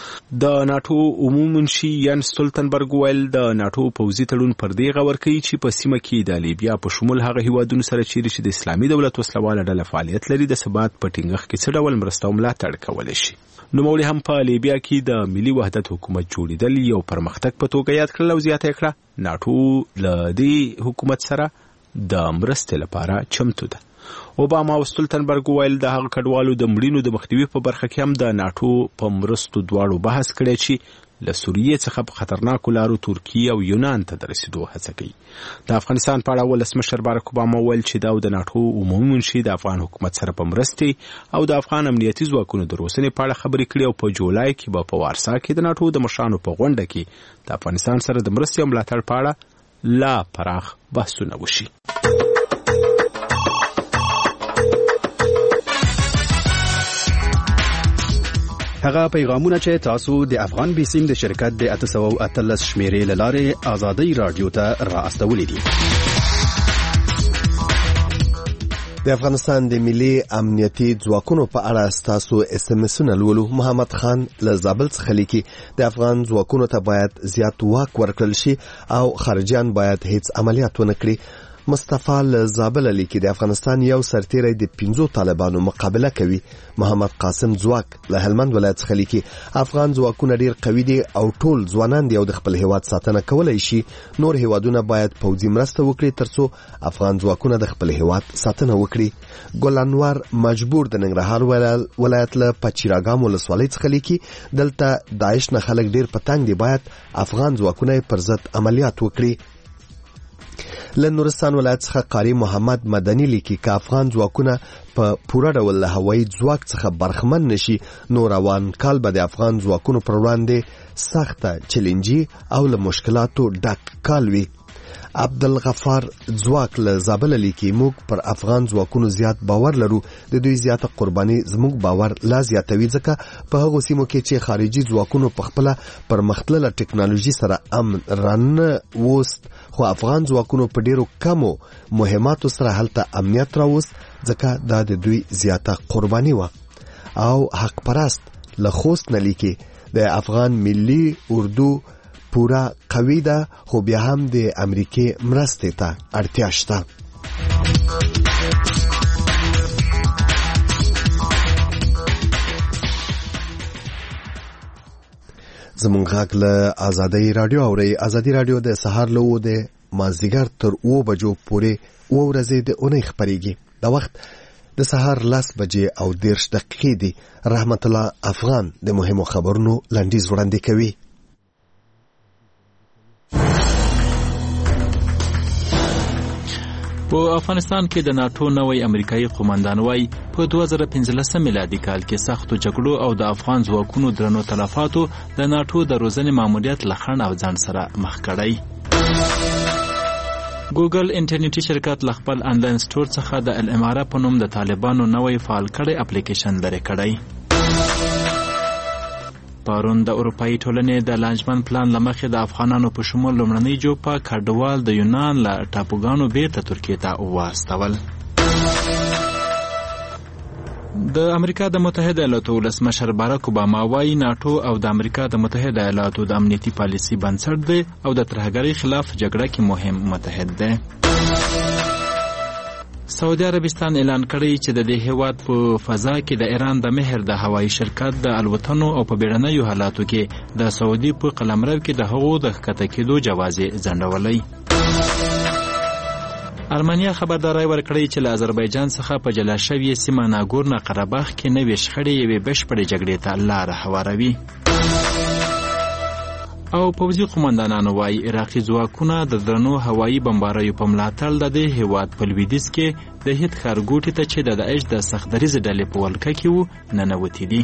د ناتو عمومي منشي ینس سټولټنبرګ ویل د ناتو پوځي تړون پر دې غور کوي چې په سیمه کې د لیبیا په شمول هغه هیوادونو سره چې د اسلامي دولت وسلواله ډله فعالیت لري د ثبات په ټینګښت کې څه ډول مرسته او ملاتړ کولی شي. نوموړي هم په لیبیا کې د ملي وحدت حکومت جوړېدل یو پرمختګ په توګه یاد کړل او زیاته کړه ناتو له دې حکومت سره د مرستې لپاره چمتو ده. اوباما او سټولټنبرګ ویل د هغه کډوالو د مړینو د مخنیوي په برخه کې هم د ناتو په مرستو دواړو بحث کړی چې له سوریې څخه په خطرناکو لارو ترکیې او یونان ته د رسیدو هڅه کوي. د افغانستان په اړه ولسمشر باراک اوباما ویل چې دا د ناتو عمومي منشي د افغان حکومت سره په مرستې او د افغان امنیتي ځواکونو د روسنې په اړه خبرې کړي او په جولای کې به په وارسا کې د ناتو د مشرانو په غونډه کې د افغانستان سره د مرستې او ملاتړ په اړه لا پراخ بحثونه وشي. هغه پیغامونه چې تاسو د افغان بیسیم د شرکت د اته سوه او اتلس شمیرې له لارې ازادي رادیو ته را استولې دي. د افغانستان د ملي امنیتي ځواکونو په اړه ستاسو اس ام اسونه لولو. محمد خان له زابل څخه لیکي د افغان ځواکونو ته باید زیات واک ورکړل شي او خارجيان باید هیڅ عملیات ونه کړي. مصطفی له زابل لیکي د افغانستان یو سرتیری د پنځو طالبانو مقابله کوي. محمد قاسم ځواک له هلمند ولایت څخه لیکي افغان ځواکونه ډیر قوي دي او ټول ځوانان دي او د خپل هیواد ساتنه کولای شي. نور هیوادونه باید پوځي مرسته وکړي ترڅو افغان ځواکونه د خپل هیواد ساتنه وکړي. ګل انور مجبور د ننګرهار ولایت له پچیراګام ولسوالۍ څخه لیکي دلته داعش نه خلک ډیر پتنګ دي، باید افغان ځواکونه پر ضد عملیات وکړي. له نورستان ولایت څخه قاری محمد مدني لیکي که افغان ځواکونه په پوره ډول له هوایي ځواک څخه برخمن نشي نو روان کال به د افغان ځواکونو پر وړاندې سخته چیلنجي او له مشکلاتو ډک کال وي. عبدالغفار ځواک له زابل لیکي موږ پر افغان ځواکونو زیات باور لرو، د دوی زیاته قرباني زموږ باور لا زیاتوي ځکه په هغو سیمو کې چې خارجي ځواکونو په خپله پرمختلله ټکنالوژي سره امن رانه وست، خو افغان ځواکونو په ډیرو کمو مهماتو سره هلته امنیت راوست ځکه دا د دوی زیاته قرباني وه. او حق پرست له خوست نه لیکي د افغان ملي اردو پورا قوی ده خو بیا هم د امریکای مرستې ته اړتیا شته. زمونږ غږ له ازادي رادیو اوري. ازادي رادیو د سهار له د مازدیګر تر اوه بجو پورې اوه ورځې د اونۍ خپرېږي. دا وخت د سهار لس بجې او دېرش دقیقې دي. رحمت الله افغان د مهمو خبرونو لنډیز وړاندې کوي. په افغانستان کې د ناټو نوی امریکایي قومندان وای په دوه زره پنځلسم میلادي کال کې سختو جګړو او د افغان ځواکونو درنو تلفاتو د ناټو د روزنې ماموریت له خنډ او ځان سره مخ کړی. ګوګل انټرنیټي شرکت له خپل آنلاین سټور څخه د الاماره په نوم د طالبانو نوی فعال کړی اپلیکیشن لرې کړی. پرون د اروپایي ټولنې د لانجمن پلان لمخې د افغانانو په شمول لومړنی جوپه کډوال د یونان له ټاپوګانو بیرته ترکیې ته واستول. د امریکا د متحده ایالاتو ولسمشر باراک اوباما وایي ناټو او د امریکا د متحده ایالاتو د امنیتي پالیسي بنسټ دی او د ترهګرۍ خلاف جګړه کې مهم متحد دی. سعودي عربستان اعلان کړی چې د دې هیواد په فضا کې د ایران د مهر د هوایي شرکت د الوتنو او په بیړنیو حالاتو کې د سعودي په قلمرو کې د هغو د ښکته کېدو جواز ځنډولی. ارمنیا خبرداری ورکړی چې له آذربایجان څخه په جلا شوې سیمه ناګورنو قرهباغ کې نوې شخړې یوې بشپړې جګړې ته لاره هواروي. او پوځي قومندانانو وایي عراقي ځواکونه د درنو هوایي بمباریو په ملاتړ د دې هیواد په لویدیځ کې د هیت ښارګوټي ته چې د داعش د سختدریزې ډلې په ولکه کې وو ننوتي دي.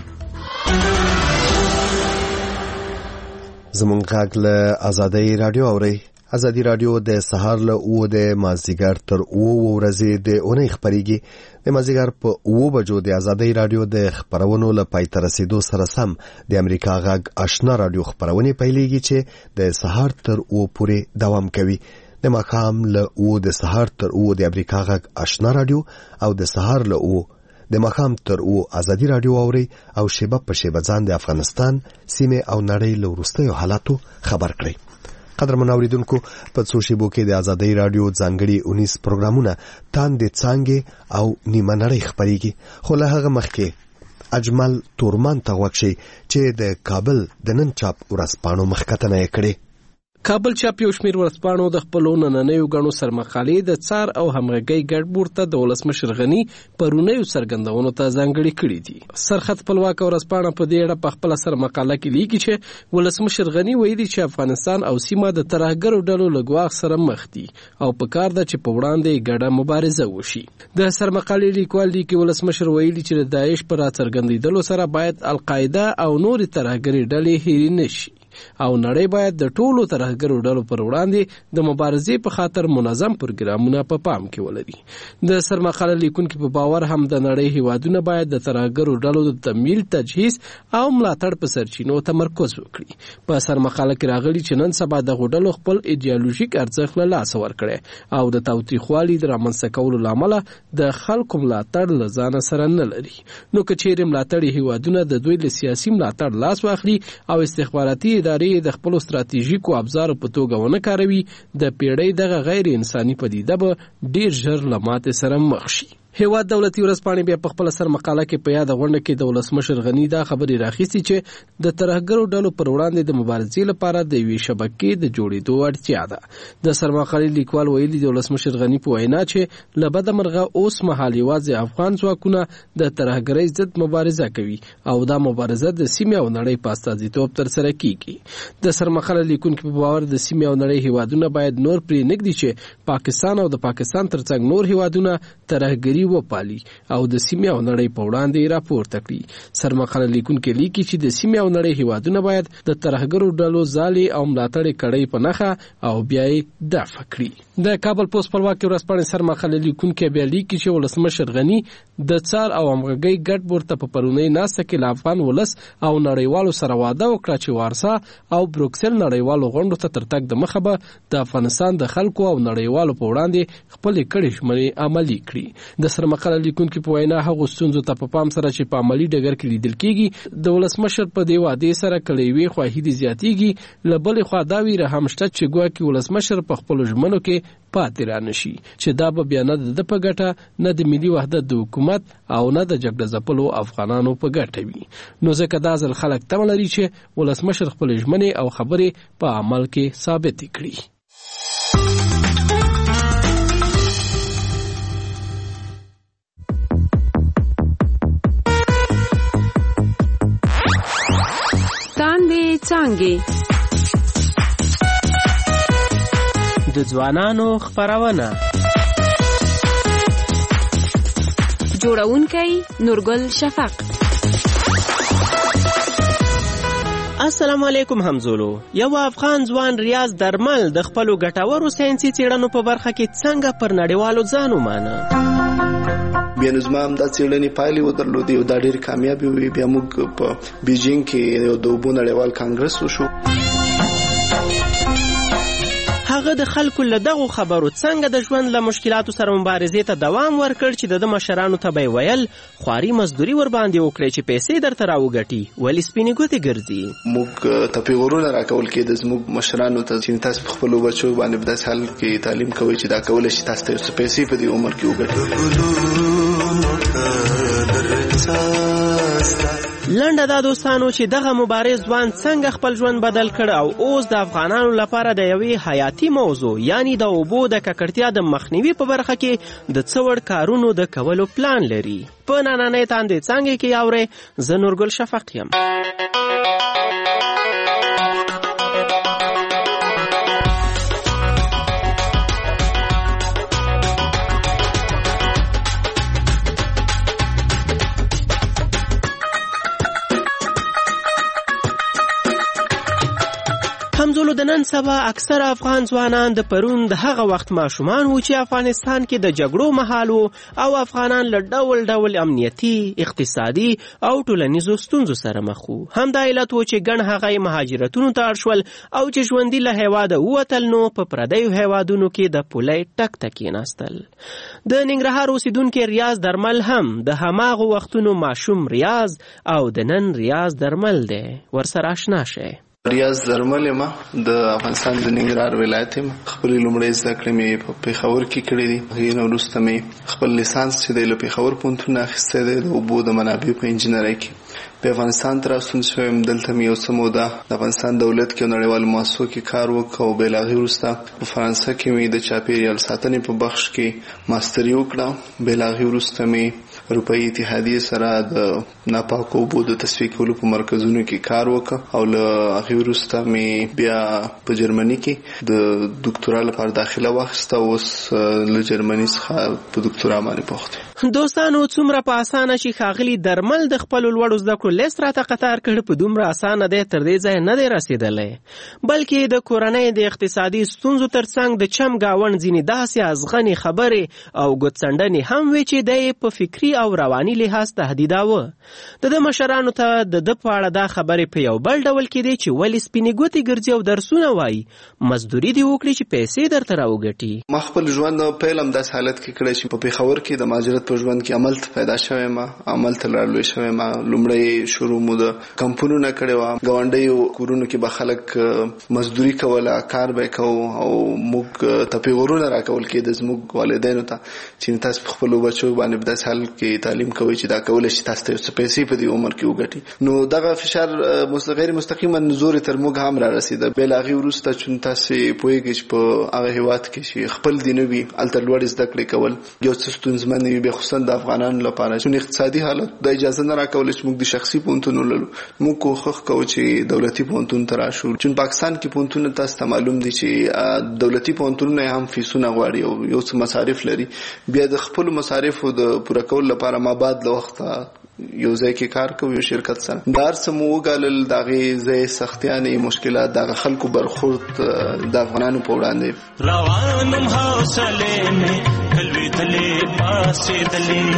زمونږ غږ له ازادۍ راډیو اورئ. ازادي راډیو د سهار له اوه د مازدیګر تر اوه ورځې د اونۍ خپرېږي. د مازدیګر په اوه بجو د ازادي راډیو د خپرونو له پای ته رسیدو سره سم د امریکا غږ آشنا راډیو خپرونې پیلېږي چې د سهار تر اوه پورې دوام کوي. د ماښام له اوه د سهار تر اوه د امریکا غږ آشنا راډیو او د سهار له اوه د ماښام تر اوه ازادي راډیو اوري او شیبه په شیبه ځان د افغانستان سیمه او نړۍ له وروستیو حالاتو خبر کړي. قدرمن اوریدونکو په څو شیبو کې د ازادۍ راډیو ځانګړي اونیس پروګرامونه تاندې څانګې او نیمه نړۍ خپرېږي. خو له هغه مخکې اجمل تورمان ته غوږ شئ چې د کابل د نن چاپ ورځپاڼو مخکتنه یې کړې. کابل چاپ یو شمېر ورځپاڼو د خپلو نننیو ګڼو سرمقالې د څار او همغږۍ ګډ ته د ولسمشر غني پرونیو څرګندونو ته ځانګړې کړې دي. سرخط خپلواک ورځپاڼه په دې اړه په خپله سرمقاله کې لیکي چې ولسمشر غني ویلي چې افغانستان او سیمه د ترهګرو ډلو له ګواښ سره مخ دي او په کار ده چې په وړاندې ګډه مبارزه وشي. د سرمقالې لیکوال لیکي ولسمشر ویلي چې د داعش پر راڅرګندېدلو سره باید القاعده او نورې ترهګرې ډلې هېرې نشي او نړۍ باید د ټولو ترهګرو ډلو پر وړاندې د مبارزې په خاطر منظم پروګرامونه په پام کې ولري. د سرمقاله لیکونکو په باور هم د نړۍ هیوادونه باید د ترهګرو ډلو د تمویل، تجهیز او ملاتړ په سرچینو تمرکز وکړي. په سرمقاله کې راغلي چې نن سبا دغه ډلو خپل ایډیالوژیک ارزښت له لاسه ورکړي او د تاوتریخوالي د رامنځته کولو لامل د خلکو ملاتړ له ځان سره نه لري. نو که چیرې ملاتړي هیوادونه د دوی له سیاسي ملاتړ لاس واخلي او استخباراتي ادارې د خپل ستراتیژیکو ابزارو په توګه ونه کاروي، د پیړۍ دغه غیر انساني پدیده به ډیر ژر له ماتې سره مخ شي. هیواد دولتي ورځپاڼې بیا په خپل سرمقاله کې په یاد غونډه کې د ولسمشر غني دا خبرې راخیستې چې د ترهګرو ډلو پر وړاندې د مبارزې لپاره د یوې شبکې د جوړېدو اړتیا ده. د سرمقالې لیکوال ویلي د ولسمشر غني په وینا چې له بده مرغه اوس مهال یوازې افغان ځواکونه د ترهګرۍ ضد مبارزه کوي او دا مبارزه د سیمې او نړۍ په استازیتوب ترسره کیږي. د سرمقاله لیکونکو په باور د سیمې او نړۍ هیوادونه باید نور پرې نږدي چې پاکستان او د پاکستان ترڅنګ نور هیوادونه ترهګري وپالي او د سیمې او نړۍ په وړاندې راپورته کړي. سرمقاله لیکونکو لیکي چې د سیمې او نړۍ هیوادونه باید د ترهګرو ډلو ځالې او ملاتړ کړي په نخښه او بیا یې دفع کړي. د کابل پوسټ خپلواکي ورځپاڼې سرمقاله لیکونکو بیا لیکي چې ولسمشر غني د څار او همغږۍ ګډ ورته په پرونی ناسته کې له افغان ولس او نړیوالو سره وعده وکړه چې وارسا او بروکسل نړیوالو غونډو ته ترتګ د مخه به د افغانستان د خلکو او نړیوالو په وړاندې خپل کړي ژمنې عملي کړي. د سرمقاله لیکونکو په وینا هغه ستونزو ته په پام سره چې په عملي ډګر کې لیدل کېږي د ولسمشر په دی وعده سره کړي وی خواهی زیاتېږي. له بلې خوا دا ویره هم شته چې ګواکې ولسمشر په خپل ژمنو کې پاتې را نشي چې دا به بیا نه د په ګټه نه د ملي وحدت د حکومت او نه د جګړه ځپلو افغانانو په ګټه وي. نو ځکه دا ځل خلک تمه لري چې ولسمشر خپل ژمنې او خبرې په عمل کې ثابت کړي. څانګې د ځوانانو خپرونه جوړونکی نورګل شفق. السلام علیکم همزولو. یو افغان ځوان ریاض درمل د خپلو ګټورو ساینسي څېړنو په برخه کې څنګه پر نړیوالو ځان ومانه. بیا نو زما هم دا څېړنې پایلې ودرلودې او دا ډېرې کامیابې وې. بیا موږ په بیجینګ کې یو د اوبو نړیوال کانګرس وشو. هغه د خلکو له دغو خبرو څنګه د ژوند له مشکلاتو سره مبارزې ته دوام ورکړ چې د مشرانو ته به یې ویل خواري مزدوري ورباندې وکړئ چې پیسې درته راوګټي، ولې سپینې ګوتې ګرځي. موږ ته پیغورونه راکول کېده زموږ مشرانو ته چې تاسو په خپلو بچو باندې په داسې حال کې تعلیم کوئ چې دا کولی شي تاسو ته څه پیسې په دې عمر کې وګټي. لنډه دا دوستانو چې دغه مبارز ځوان څنګه خپل ژوند بدل کړ او اوس د افغانانو لپاره د یوې حیاتي موضوع یعنی د اوبو د ککړتیا د مخنیوي په برخه کې د څه وړ کارونو د کولو پلان لري. په نننۍ تاندې څانګې کې اورئ. زه نورګل شفق یم. همزولو د نن سبا اکثر افغان ځوانان د پرون د هغه وخت ماشومان وو چې افغانستان کې د جګړو مهال وو او افغانان له ډول ډول امنیتي، اقتصادي او ټولنیزو ستونزو سره مخ وو. همدا علت و چې ګڼ هغه مهاجرتونو ته اړ شول او چې ژوندي له هېواده ووتل نو په پردیو هېوادونو کې د پولۍ ټک ته کېناستل. د ننګرهار اوسیدونکي ریاض درمل هم د هماغو وختونو ماشوم ریاض او د نن ریاض درمل دی. ورسره اشنا شئ. ریاض درمل یم د افغانستان د ننګرهار ولایت یم. خپلې لومړۍ زده کړې مې په پېښور کې کړې دي. هغې نه وروسته مې خپل لیسانس چې دی له پېښور پوهنتون نه اخیستی دی د اوبو د منابعو په انجینرۍ کې. په افغانستان ته راستون شوی یم. دلته مې یو څه موده د افغانستان دولت کې او نړیوالو مؤسسو کې کار وکړ او بیا له هغې وروسته په فرانسه کې مې د چاپېریال ساتنې په بخش کې ماستري وکړه. بیا له هغې وروسته مې اروپایي اتحادیې سره د ناپاکو اوبو د تصفیې کولو په مرکزونو کې کار وکړ او له هغې وروسته مې بیا په جرمني کې د دکتورا لپاره داخله واخیسته. اوس له جرمني څخه په دکتورا باندې بوخت یم. دوستانو څومره په اسانه چې ښاغلي درمل د خپلو لوړو زده کړو لیست راته قطار کړ په دومره اسانه دی تر دې ځایه نه دی رسېدلی، بلکې د کورنۍ د اقتصادي ستونزو ترڅنګ د چم ګاونډ ځینې داسې ازغنې خبرې او ګوتڅنډنې هم وې چې دی په فکري او رواني لحاظ تهدیداوه. د ده مشرانو ته د ده په اړه دا خبرې په یو بل ډول کې دی چې ولې سپینې ګوتې ګرځي او درسونه وایي، مزدوري دې وکړي چې پیسې درته راوګټي. ما خپل ژوند پیل هم داسې حالت کې کړی چې په پېښور کې د مهاجرت په ژوند کې عمل ته پیدا شوی ما عمل ته رالوی شوی ما. لومړی شروع مو د کمپونونه کړې وه. ګاونډیو کورونو کې به خلک مزدوري کوله، کار به یې کوو او موږ ته پیغورونه راکول کېده زموږ والدینو ته چې تاسو په خپلو بچو باندې په داسې حال کې تعلیم کوئ چې دا کولی شي تاسو ته یو څه پیسې په دې عمر کې وګټي. نو دغه فشار غیر مستقیما زورې تر موږ هم را رسېده. بیا له هغې وروسته چې تاسې پوهېږئ چې په هغه هېواد کې چې خپل دي نه وي هلته لوړې زده کړې کول یو څه ستونزمن وي، بیا خصوصا د افغانانو لپاره چې اقتصادي حالت د اجازه نه راکولی چې موږ د شخصي پوهنتون ولرو. موږ کوښښ کوو چې دولتي پوهنتون ته راشو. چون پاکستان کې پوهنتونونه تاسو ته معلوم دي چې دولتي پوهنتونونه هم فیسونه غواړي او یو څه مصارف لري. بیا د خپلو مصارفو د پوره کولو لپاره ما بعد له وخته یو ځای کې کار کوو یو شرکت سره. دا هر څه مو وګالل، د هغې ځای سختیانې مشکلات د هغه خلکو برخورد د افغانانو په وړاندې. روانم حوصلې مې کلوېدلې پاسېدلې،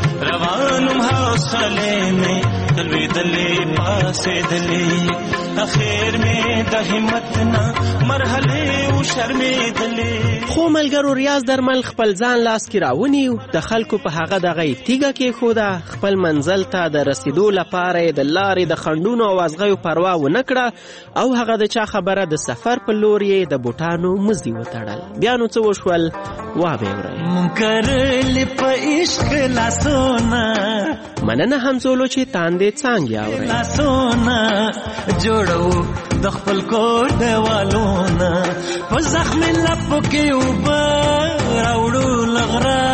روانم حوصلې مې کلوېدلې پاسېدلې، اخیر مې د همت نه مرحلې وشرمېدلې. خو ملګرو ریاض درمل خپل ځان لاس کې راونیو، د خلکو په هغه دغه تیږه کېښوده، خپل منزل ته د رسیدو لپاره د لارې د خنډونو او ازغیو پروا ونه کړه او هغه د چا خبره د سفر په لور یې د بوټانو مزي وتړل. بیا نو څه وشول وابه اورئ. کرلې په عشق لاسونه مننه همزولو چې تاندې څانګې اورئ. لاسونه جوړو د خپل کور دیوالونه په زخمې لپو کې اوبه راوړو لغره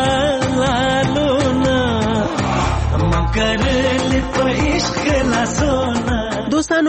لالونه مکرلې په عشق لاسونه. دوستانو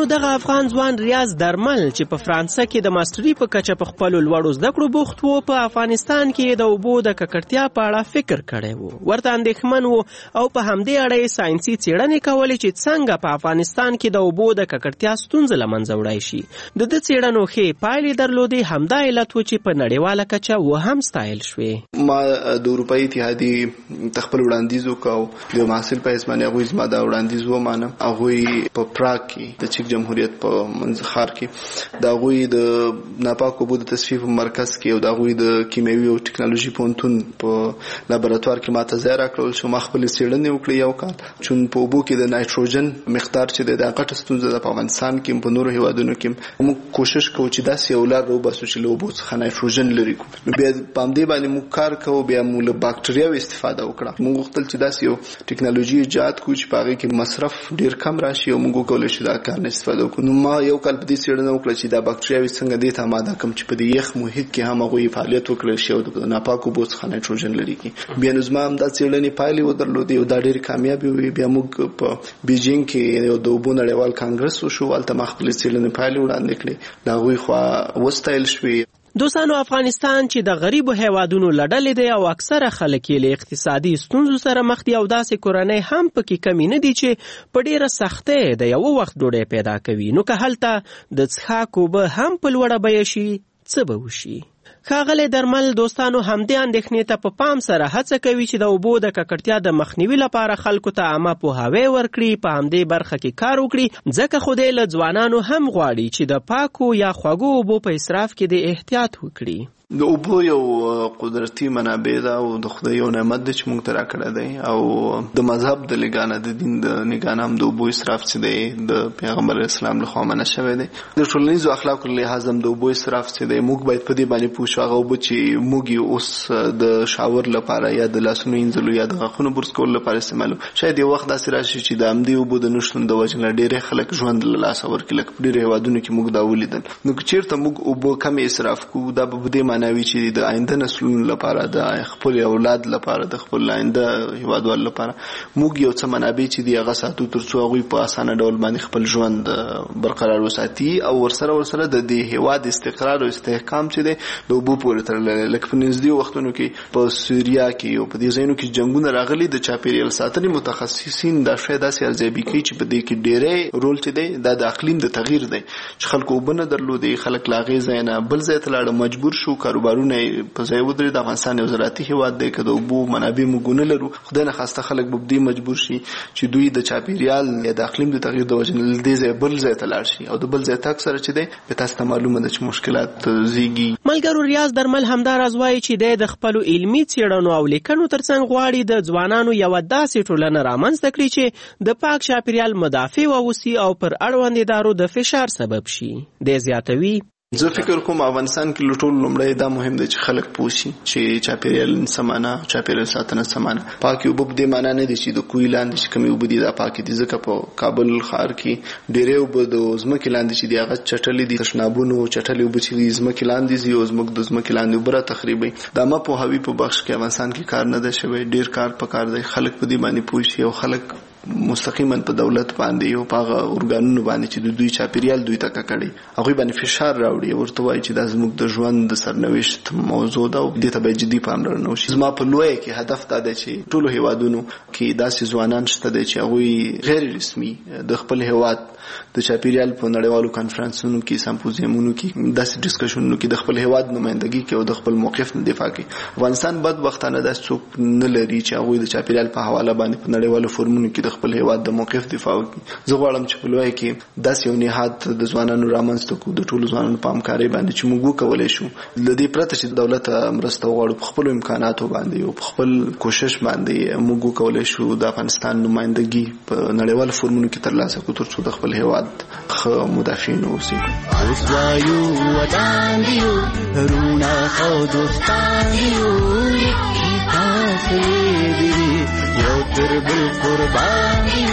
دوستانو دغه افغان ځوان ریاض درمل چې په فرانسه کې د ماستري په کچه په خپل لوړو زده کړو بوخت وو په افغانستان کې د اوبو د ککړتیا په اړه فکر کړی وو ورته اندېښمن وو او په همدې اړه یې ساینسي څېړنې کولې چې څنګه په افغانستان کې د اوبو د ککړتیا ستونزه له منځه وړی شي د ده څېړنو ښې پایلې درلودې همدا علت و چې په نړیواله کچه و هم ستایل شوې ما د اروپایي اتحادیې خپل وړاندیز وکړ د محصل په حیث باندې هغوی زما دا وړاندیز ومانه هغوی په پراګ کې د چک جمهوریت په منځ ښار کې د هغوی د ناپاکو اوبو د تصفیې په مرکز کې او د هغوی د کیمیاوي او ټکنالوژي پوهنتون په لابراتوار کې ماته ځای راکړل شو ما خپلې څېړنې وکړې یو کال چون په اوبو کې د نایټروجن مقدار چې دی دا غټه ستونزه ده په افغانستان کې په نورو هیوادونو کې موږ کوشش کوو چې داسې یو لار راوباسو چې له اوبو څخه نایټروجن لرې کړو بیا په همدې باندې موږ کار کوو بیا موږ له باکټریاوو استفاده وکړه موږ غوښتل چې داسې یو ټکنالوژي ایجاد کړو چې په هغې کې مصرف ډېر کم راشي او موږ وکولی شو دا کار نه استفاده وکړو نو ما یو کال په دې څېړنه وکړه چې دا باکټریاوې څنګه دې ته اماده کړم چې په دې یخ محیط کې هم هغوی فعالیت وکړی شي او د ناپاکو اوبو څخه نایټروجن لرې کړي بیا نو زما همدا څېړنې پایلې ودرلودې او دا ډېرې کامیابې وې بیا موږ په بیجینګ کې یو د اوبو نړیوال کانګرس وشو هلته ما خپلې څېړنې پایلې وړاندې کړې د هغوی خوا وستایل شوې دوستانو افغانستان چې د غریبو هیوادونو له ډلې دی او اکثره خلک یې له اقتصادي ستونزو سره مخ دي او داسې کورنۍ هم پکې کمی نه دي چې په ډېره سختۍ د یوه وخت ډوډۍ پیدا کوي نو که هلته د څښاک اوبه هم په لوړه بیه شي څه به وشي ښاغلی درمل دوستانو همدې اندېښنې ته په پام سره هڅه کوي چې د اوبو د ککړتیا د مخنیوي لپاره خلکو ته عامه پوهاوی ورکړي په همدې برخه کې کار وکړي ځکه خو دی له ځوانانو هم غواړي چې د پاکو یا خوږو اوبو په اصراف کې د احتیاط وکړي د اوبو یو قدرتي منابع ده او د خدای یو نعمت دی چې موږ ته راکړی دی او د مذهب د لګانه د دین د نګانه هم د اوبو اسراف چې دی د پیغمبر اسلام لخوا منع شوی دی د ټولنیزو اخلاقو له لحاظه هم د اوبو اسراف چې دی موږ باید په دې باندې پوه شو هغه اوبه چې موږ اوس د شاور لپاره یا د لاسونو وینځلو یا د غاښونو برس کولو لپاره استعمالو شاید یو وخت داسې راشي چې د همدې اوبو د نشتون د وجې نه ډېری خلک ژوند له لاسه ورکړي لکه په ډېرو هېوادونو کې موږ دا ولیدل نو که چېرته موږ اوبه کمې اسراف کوو دا به په دې معنوي چې د آینده نسلونو لپاره د خپل اولاد لپاره د خپل آینده هیوادوالو لپاره موږ یو څه منابع چې دی هغه ساتو تر څو هغوی په اسانه ډول باندې خپل ژوند برقرار وساتي او ورسره ورسره د دې هیواد استقرار او استحکام چې دی د اوبو پورې تړلی لکه په نږدې وختونو کې په سوریا کې او په دې ځایونو کې جنګونه راغلي د چاپیریال ساتنې متخصصین دا شاید داسې ارزیابي کوي چې په دې کې ډېری رول چې دی دا د اقلیم د تغییر دی چې خلکو اوبه نه درلودې خلک له هغې ځای نه بل ځای ته لاړه مجبور شو کاروبارونه په ځای ودرېد افغانستان یو زراعتي هېواد دی که د اوبو منابع موږ ونه لرو خدای نخواسته خلک به په دې مجبور شي چې دوی د چاپیریال یا د اقلیم د تغییر د وجې نه له دې ځایه بل ځای ته لاړ شي او د بل ځای تګ سره چې دی بیا تاسو ته معلومه ده چې مشکلات زیږي ملګرو ریاض درمل همداراز وایي چې دی د خپلو علمي څېړنو او لیکنو ترڅنګ غواړي د ځوانانو یوه داسې ټولنه رامنځته کړي چې د پاک چاپیریال مدافع واوسي او پر اړوند ادارو د فشار سبب شي دی زیاتوي زه فکر کوم افغانستان کې له ټولو لومړی دا مهم دی چې خلک پوه شي چې چاپیریال څه معنا چاپیریال ساتنه څه معنا پاکې اوبه په دې معنا نه دي چې د کوهي لاندې چې کومې اوبه دي دا پاکې دي ځکه په کابل ښار کې ډېرې اوبه د ځمکې لاندې چې دي هغه چټلې دي تشنابونو چټلې اوبه چې دي ځمکې لاندې ځي او زموږ د ځمکې لاندې اوبه راتخریبوي د عامه پوهاوي په بخش کې افغانستان کې کار نه دی شوی ډېر کار پکار دی خلک په دې باندې پوه شي او خلک مستقیما په دولت باندې او په هغه ارګانونو باندې چې د دوی چاپیریال دوی ته ککړي هغوی باندې فشار راوړي ورته وایي چې دا زموږ د ژوند د سرنوشت موضوع ده او دې ته باید جدي پاملرنه وشي زما په لویه کې هدف دا دی چې ټولو هیوادونو کې داسې ځوانان شته دی چې هغوی غیر رسمي د خپل هیواد د چاپیریال په نړیوالو کانفرنسونو کې سمپوزیمونو کې داسې ډسکشنونو کې د خپل هیواد نمایندګي کوي او د خپل موقف نه دفاع کوي افغانستان بدبختانه داسې څوک نه لري چې هغوی د چاپیریال په حواله باندې په نړیوالو فورمونو کې د خپل هیواد د موقف دفاع وکړي زه غواړم چې په لویه کې داسې یو نهاد د ځوانانو رامنځته کړو د ټولو ځوانانو په همکارۍ باندې چې موږ وکولی شو له دې پرته چې دولت مرسته وغواړو په خپلو امکاناتو باندې او په خپل کوشش باندې موږ وکولی شو د افغانستان نمایندګي په نړیوالو فورمونو کې ترلاسه کړو تر څو د خپل هیواد ښه مدافعین واوسو اوس وایو ودان دیو رونا او دوستان دیو یکی حاصل دی یو تر بل قربان دیو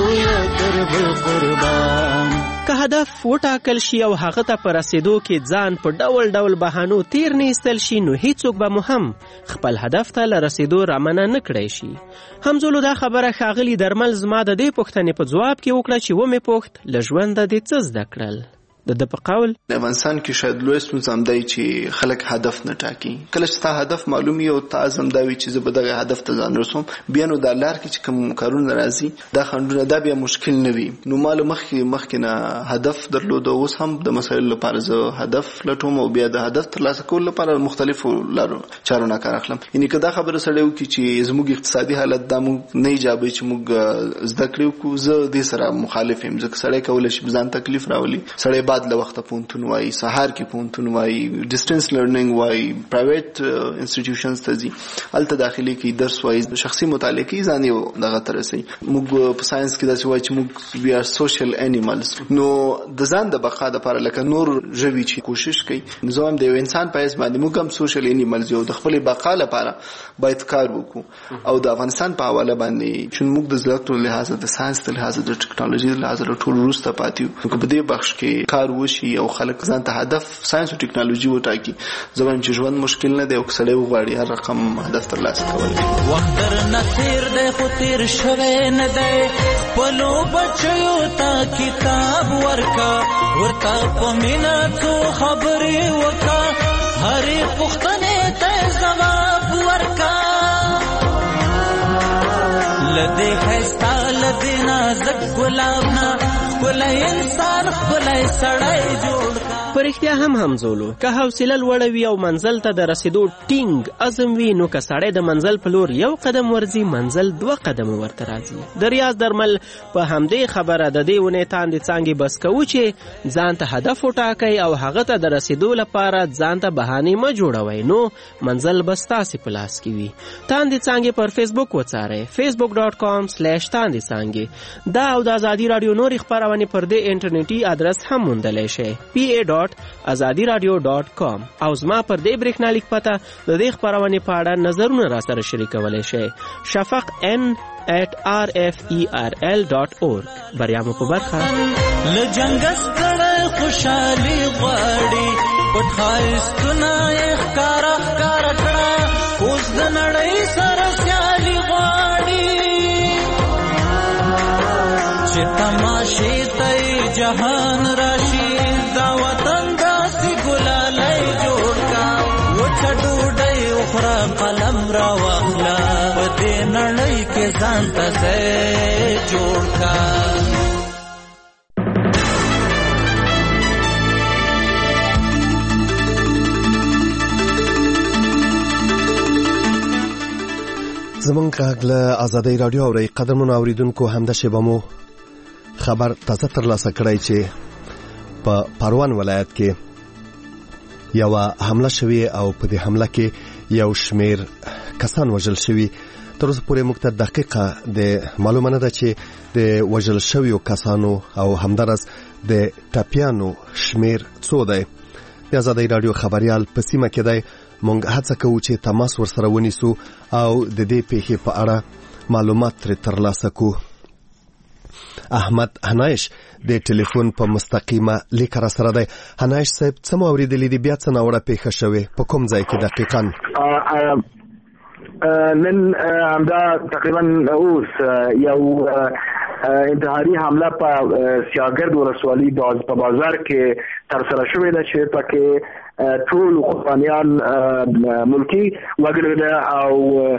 یا تر بل قربان. که هدف وټاکل شي او هغه ته په رسیدو کې ځان په ډول ډول بهانو تیر نه ایستل شي نو هیڅوک به مو هم خپل هدف ته له رسیدو رامنه نه کړی شي. همزولو دا خبره ښاغلي درمل زما د دې پوښتنې په ځواب کې وکړه چې ومې پوښت له ژونده دې څه زده کړل. د د په قول د افغانستان کې شاید لوی ستونزه هم دی چې خلک هدف نه ټاکي. کله چې تا هدف معلوم وي او تا عزم دا وي چې زه به دغه هدف ته ځان رسوم بیا نو دا لار کې چې کوم کارونه راځي دا خنډونه دا بیا مشکل نه وي. نو مال مخکې مخکې نه هدف درلود او اوس هم د مسایلو لپاره زه هدف لټوم او بیا د هدف ترلاسه کولو لپاره مختلفو لارو چارو نه کار اخلم. یعنی که دا خبره سړی وکړي چې زموږ اقتصادي حالت دا موږ نه ایجابوي چې موږ زده کړې وکړو زه دې سره مخالف یم. ځکه سړی کولی شي ځان تکلیف راولي. سړی بعد له وخته پوهنتون وایي سهار کې پوهنتون وایي ډسټنس لرنینګ وایي پرایویټ انسټیټیوشنز ته ځي هلته داخلي کې درس وایي شخصي مطالعه کوي ځان یې دغه ته رسوي. موږ په ساینس کې داسې وایي چې موږ وی آر سوشل انیملز. نو د ځان د بقا دپاره لکه نور ژوي چې کوشش کوي نو زه هم د یو انسان په حیث باندې موږ هم سوشل انیملز یو د خپلې بقا لپاره باید کار وکړو. او د افغانستان په حواله باندې چې موږ د زده کړو لحاظه د ساینس د لحاظه د ټکنالوژي د لحاظه ټول وروسته پاتې یو. نو که په دې بخش کې کار وشي او خلک ځان ته هدف ساينس او ټکنالوژي وټاکي زه وایم چې ژوند مشکل نه دی او سړی وغواړي هر رقم هدف ترلاسه کولی. وخت درنه تیر دی خو تیر شوی نه دی خپلو بچیو ته کتاب ورکا ورته په مینه څو خبرې وکا هرې پوښتنې ته ځواب ورکا لدې ښایسته لدې نازک ګلاب نه ښکلی انسان ښکلی سړی جوړ کا. په رښتیا هم همزولو که حوصله لوړه وي او منزل ته د رسیدو ټینګ عزم وي نو که سړی د منزل په لور یو قدم ورځي منزل دوه قدمه ورته راځي. د ریاض درمل په همدې خبره د دې ونې تاندې څانګې بس کوو چې ځان ته هدف وټاکئ او هغه ته د رسیدو لپاره ځان ته بهانې مه جوړوئ نو منزل به ستاسې په لاس کې وي. تاندې څانګې پر فیسبوک وڅارئ فیسبوک ډاټ کام سلیش تاندې څانګې. دا او د ازادي راډیو نورې خپرونې پر دې انټرنیټي ادرس هم موندلی شئ پی ای ډاټ ازادي راډیو ډاټ کام. او زما پر دې برېښنالیک پته د دې خپرونې په اړه نظرونه را سره شریکولی شئ شفق ان at r f e r l dot org. بریا مو په برخه. له جنګ ستړی خوشحالي غواړي پټ ښایستونه یې ښکاره ښکاره کړه اوس د نړۍ سره سیالي غواړي چې تماشې ته یې جهان راشي دا وطن داسې ګلالی جوړ کا وچه ډوډۍ وخوره قلم را واخله په دې نړۍ کې ځان ته ځای جوړ کا. زمونږ غږ له ازادۍ راډیو اورئ. قدرمنو اوریدونکو همدا شیبه مو خبر تازه ترلاسه کړی چې په پروان ولایت کې یو حمله شوی او په دې حمله کې یو شمیر کسان وژل شوی. تر اوسه پورې موږ ته دقیقه د معلومه نه ده چې د وژل شویو کسانو او همدارس د ټپیانو شمیر څو دی. د ازادۍ راډیو خبريال په سیمه کې دی. موږ هڅه کوو چې تماس ورسره ونیسو او د دې پیښې په اړه معلومات تر ترلاسه کوو. احمد حنایش د ټلیفون په مستقیمه لیک را سره دی. حنایش صاحب څه مو اوریدلي دي بیا څه ناوړه پیښه شوې په کوم ځای کې دقیقاً؟ نن همدا تقریبا اوس یو انتحاري حمله په سیاګرد ولسوالي په بازار کې ترسره شوې ده چې پکې ټول قربانیان ملکی وګړي ده او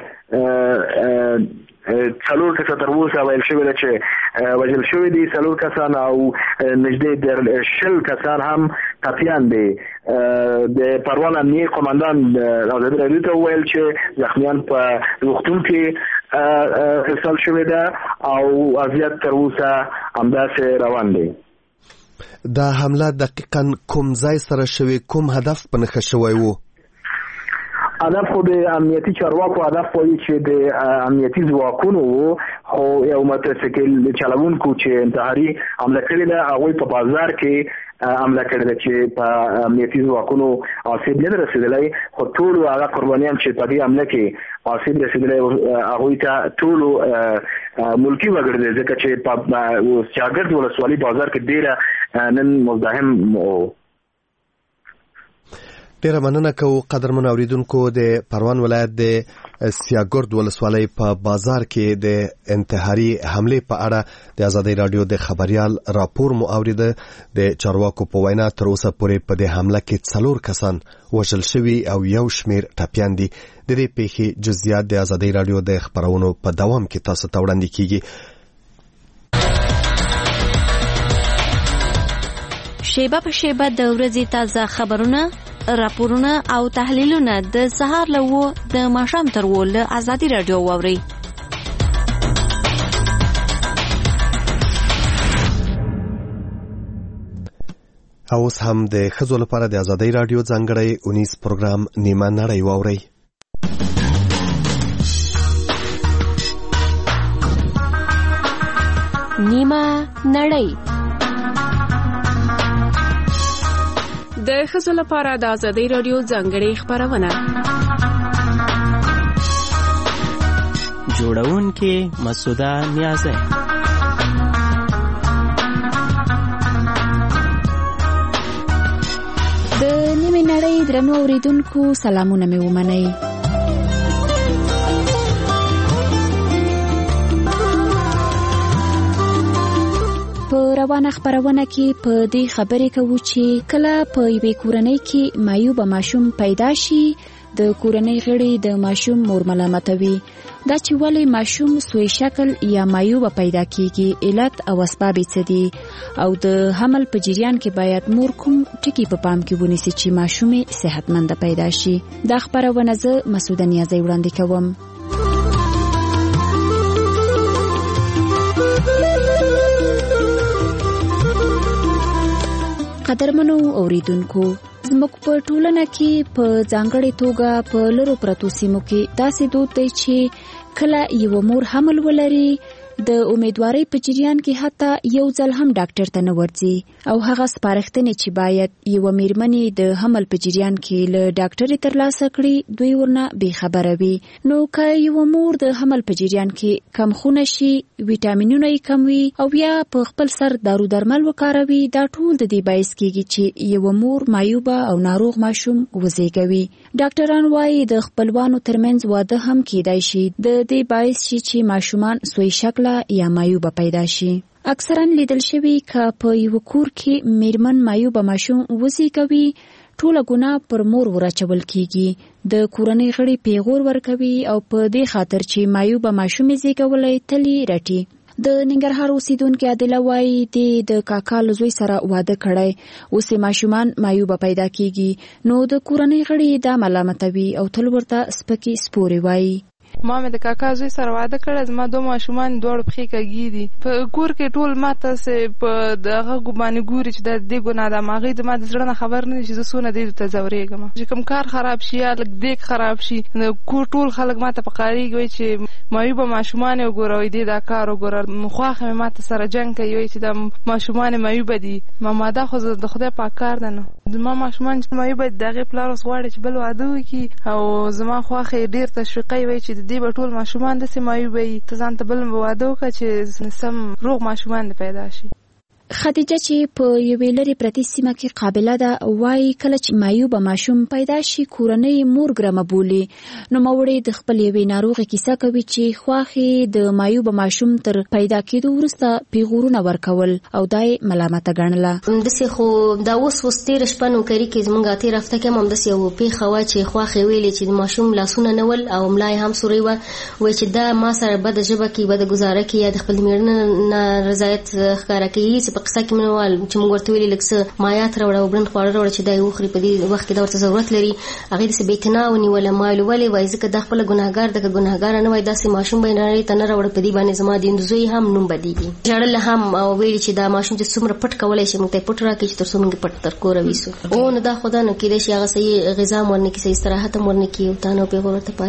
څلور کسه تر اوسه ویل شوی ده چې وژل شوي دي څلور کسان او نږدې د شل کسان هم ټپیان دي. د پروان امنیه قومندان ازادي راډیو ته ویل چې زخمیان په روغتون کې ارسال شوی ده او وضعیت تر اوسه همداسې روان دی. دا حمله دقیقاً کوم ځای سره شوی کوم هدف په نښه شوی وو؟ هدف خو د امنیتي چارواکو هدف وایي چې د امنیتي ځواکونو خو یو موټرسایکل چلوونکو چې انتحاري حمله کړې ده هغوی په بازار کې حمله کړې ده چې په امنیتي ځواکونو آسیب نه رسېدلی خو ټول هغه قربانیان چې په دې حمله کې حاصل رسیدلې هغه ته ټول ملکی وګړي ځکه چې په شاګرد ولسوالي بازار کې ډیره نن مزدحم وو. ډیره مننه کوو قدرمن اوریدونکو. د پروان ولایت د سیاګرد ولسوالۍ په بازار کې د انتحاري حمله په اړه د آزادۍ رادیو د خبريال راپور مو اوریده. د چارواکو په وینا تر اوسه پورې په دې حمله کې څلور کسان وژل شوي او یو شمیر ټپیان دي. د دې پیښې جزئیات د آزادۍ رادیو د خبرونو په دوام کې تاسو ته وړاندې کیږي. شیبه په شیبه د ورځې تازه خبرونه، راپورونه او تحلیلونه د سهار له د ماښام تر و له آزادۍ رادیو واورئ. اوس هم د ښځو لپاره د آزادۍ رادیو ځانګړی اونیز پروګرام نیمه نړۍ واورئ. نیمه نړۍ د ښځو لپاره د آزادۍ رادیو ځانګړې خبرونه. جوړونکې مسعوده نیازی. د نیمه نړۍ درنو اوریدونکو سلامونه مې ومنئ. په روانه خبرونه کې په دې خبرې کوو چې کله په یوې کورنۍ کې معیوبه ماشوم پیدا شي د کورنۍ غړي د ماشوم مور ملامتوي. دا چې ولې ماشوم سوی شکل یا معیوبه پیدا کیږي، علت او اسباب څه دي، او د حمل په جریان کې باید مور کوم ټکي په پام کې ونیسي چې ماشوم صحتمند پیدا شي. دا خبرونه زه مسعوده نیازی وړاندې کوم. قدرمنو اوریدونکو، زموږ په ټولنه کې په ځانګړې توګه په لرو پرتو سیمو کې داسې دود دی چې کله یو مور حمل ولري د امیدوارۍ په جریان کې حتی یو ځل هم ډاکټر ته نه ورځي او هغه سپارښتنې چې باید یو میرمنې د حمل په جریان کې له ډاکټرې ترلاسه کړي دوی ورنه بې خبره وي. نو که یو مور د حمل په جریان کې کم خونه شي، ویټامینونه یې کم وي او بیا په خپل سر دارو درمل وکاروي، دا ټول د دې باعث کیږي چې یو مور معیوبه او ناروغ ماشوم وزېږوي. ډاکټران وایي د خپلوانو ترمنځ واده هم کیدای شي د دې باعث شي چې ماشومان سوی شکل یا معیوبه پیدا شي. اکثرا لیدل شوی که په یو کور کې میرمن معیوبه ماشوم وزېږوي، ټوله ګناه پر مور ورچول کیږي. د کورنۍ غړي پیغور ورکوي او په دې خاطر چې معیوبه ماشوم زېږولای تلی رټي. د ننګرهار اوسیدونکو عادله وایي د کاکا له زوی سره واده کړی، اوس ماشومان معیوبه پیدا کیږي، نو د کورنۍ غړي دا ملامتوي او تل ورته سپکې سپورې وایي. ما مې د کاکا زوی سره واده کړی، زما دوه ماشومان دواړه پښې کږي دي. په کور کې ټول ما تاسې په دغه باندې ګوري چې دا دې ګناه ده. هغوی زما د زړه نه خبر نه دي چې زه څونه دې ته ځورېږم. چې کوم کار خراب شي یا لږ دیګ خراب شي، د کور ټول خلک ما ته په قاریږي وایي چې معیوبه ماشومان یې وګوره، وایي دې دا کار وګوره. خواښه مې ما ته سره جنګ کوي، وایي چې دا ماشومان معیوبه دي. ماما دا خو د خدای پاک کار ده. نو زما ماشومان چې معیوبه دي د هغې پلار اوس غواړي چې بل واده وکړي او زما خواښه یې ډېر تشویقوي، وایي چې دې به ټول ماشومان داسې معیوبه وي، ته ځان ته بل واده وکړه چې سم روغ ماشومان دې پیدا شي. خدیجه چې په یوې لرې پرتې سیمه کې قابله ده وایي کله چې معیوبه ماشوم پیدا شي کورنۍ مور ګرمه بولي. نوموړې د خپل یوې ناروغې کیسه کوي چې خواښې د معیوبه ماشوم تر پیدا کېدو وروسته پیغورونه ورکول او دا یې ملامته ګڼله. همداسې خو دا اوس اوس تېره شپه نوکري کې زموږ تېره هفته کې هم همداسې یو پېښه وه چې خواښې ویلې چې د ماشوم لاسونه نه ول او ملا یې هم سورۍ وه، وایي چې دا ما سره بده ژبه کوي، بده ګزاره کوي یا د خپل مېړه نه رضایت ښکاره کوي. په قصه کې مې وویل چې موږ ورته ویلې لږ څه مایات راوړه او برند خواړه راوړه چې دا یې وخوري، په دې وخت کې دا ورته ضرورت لري. هغې داسې بې اعتنا ونیوله. ما ویل ولې؟ وایي ځکه دا خپله ګناهګار ده، که ګناهګاره نه وای داسې ماشوم به یې نړۍ ته نه راوړه، په دې باندې زما د زوی هم نوم بدېږي. ژړله هم او ویلي چې دا ماشوم چې څومره پټ کولی شي موږ ته یې پټ راکړي چې تر څو موږ یې پټ تر کوره ویسو. او نو دا خو دا نو کېدای شي هغه صحیح غذا هم ورنه کړي، صحیح استراحت هم ورنه کړي او تا نه پیغور ورته پاتې.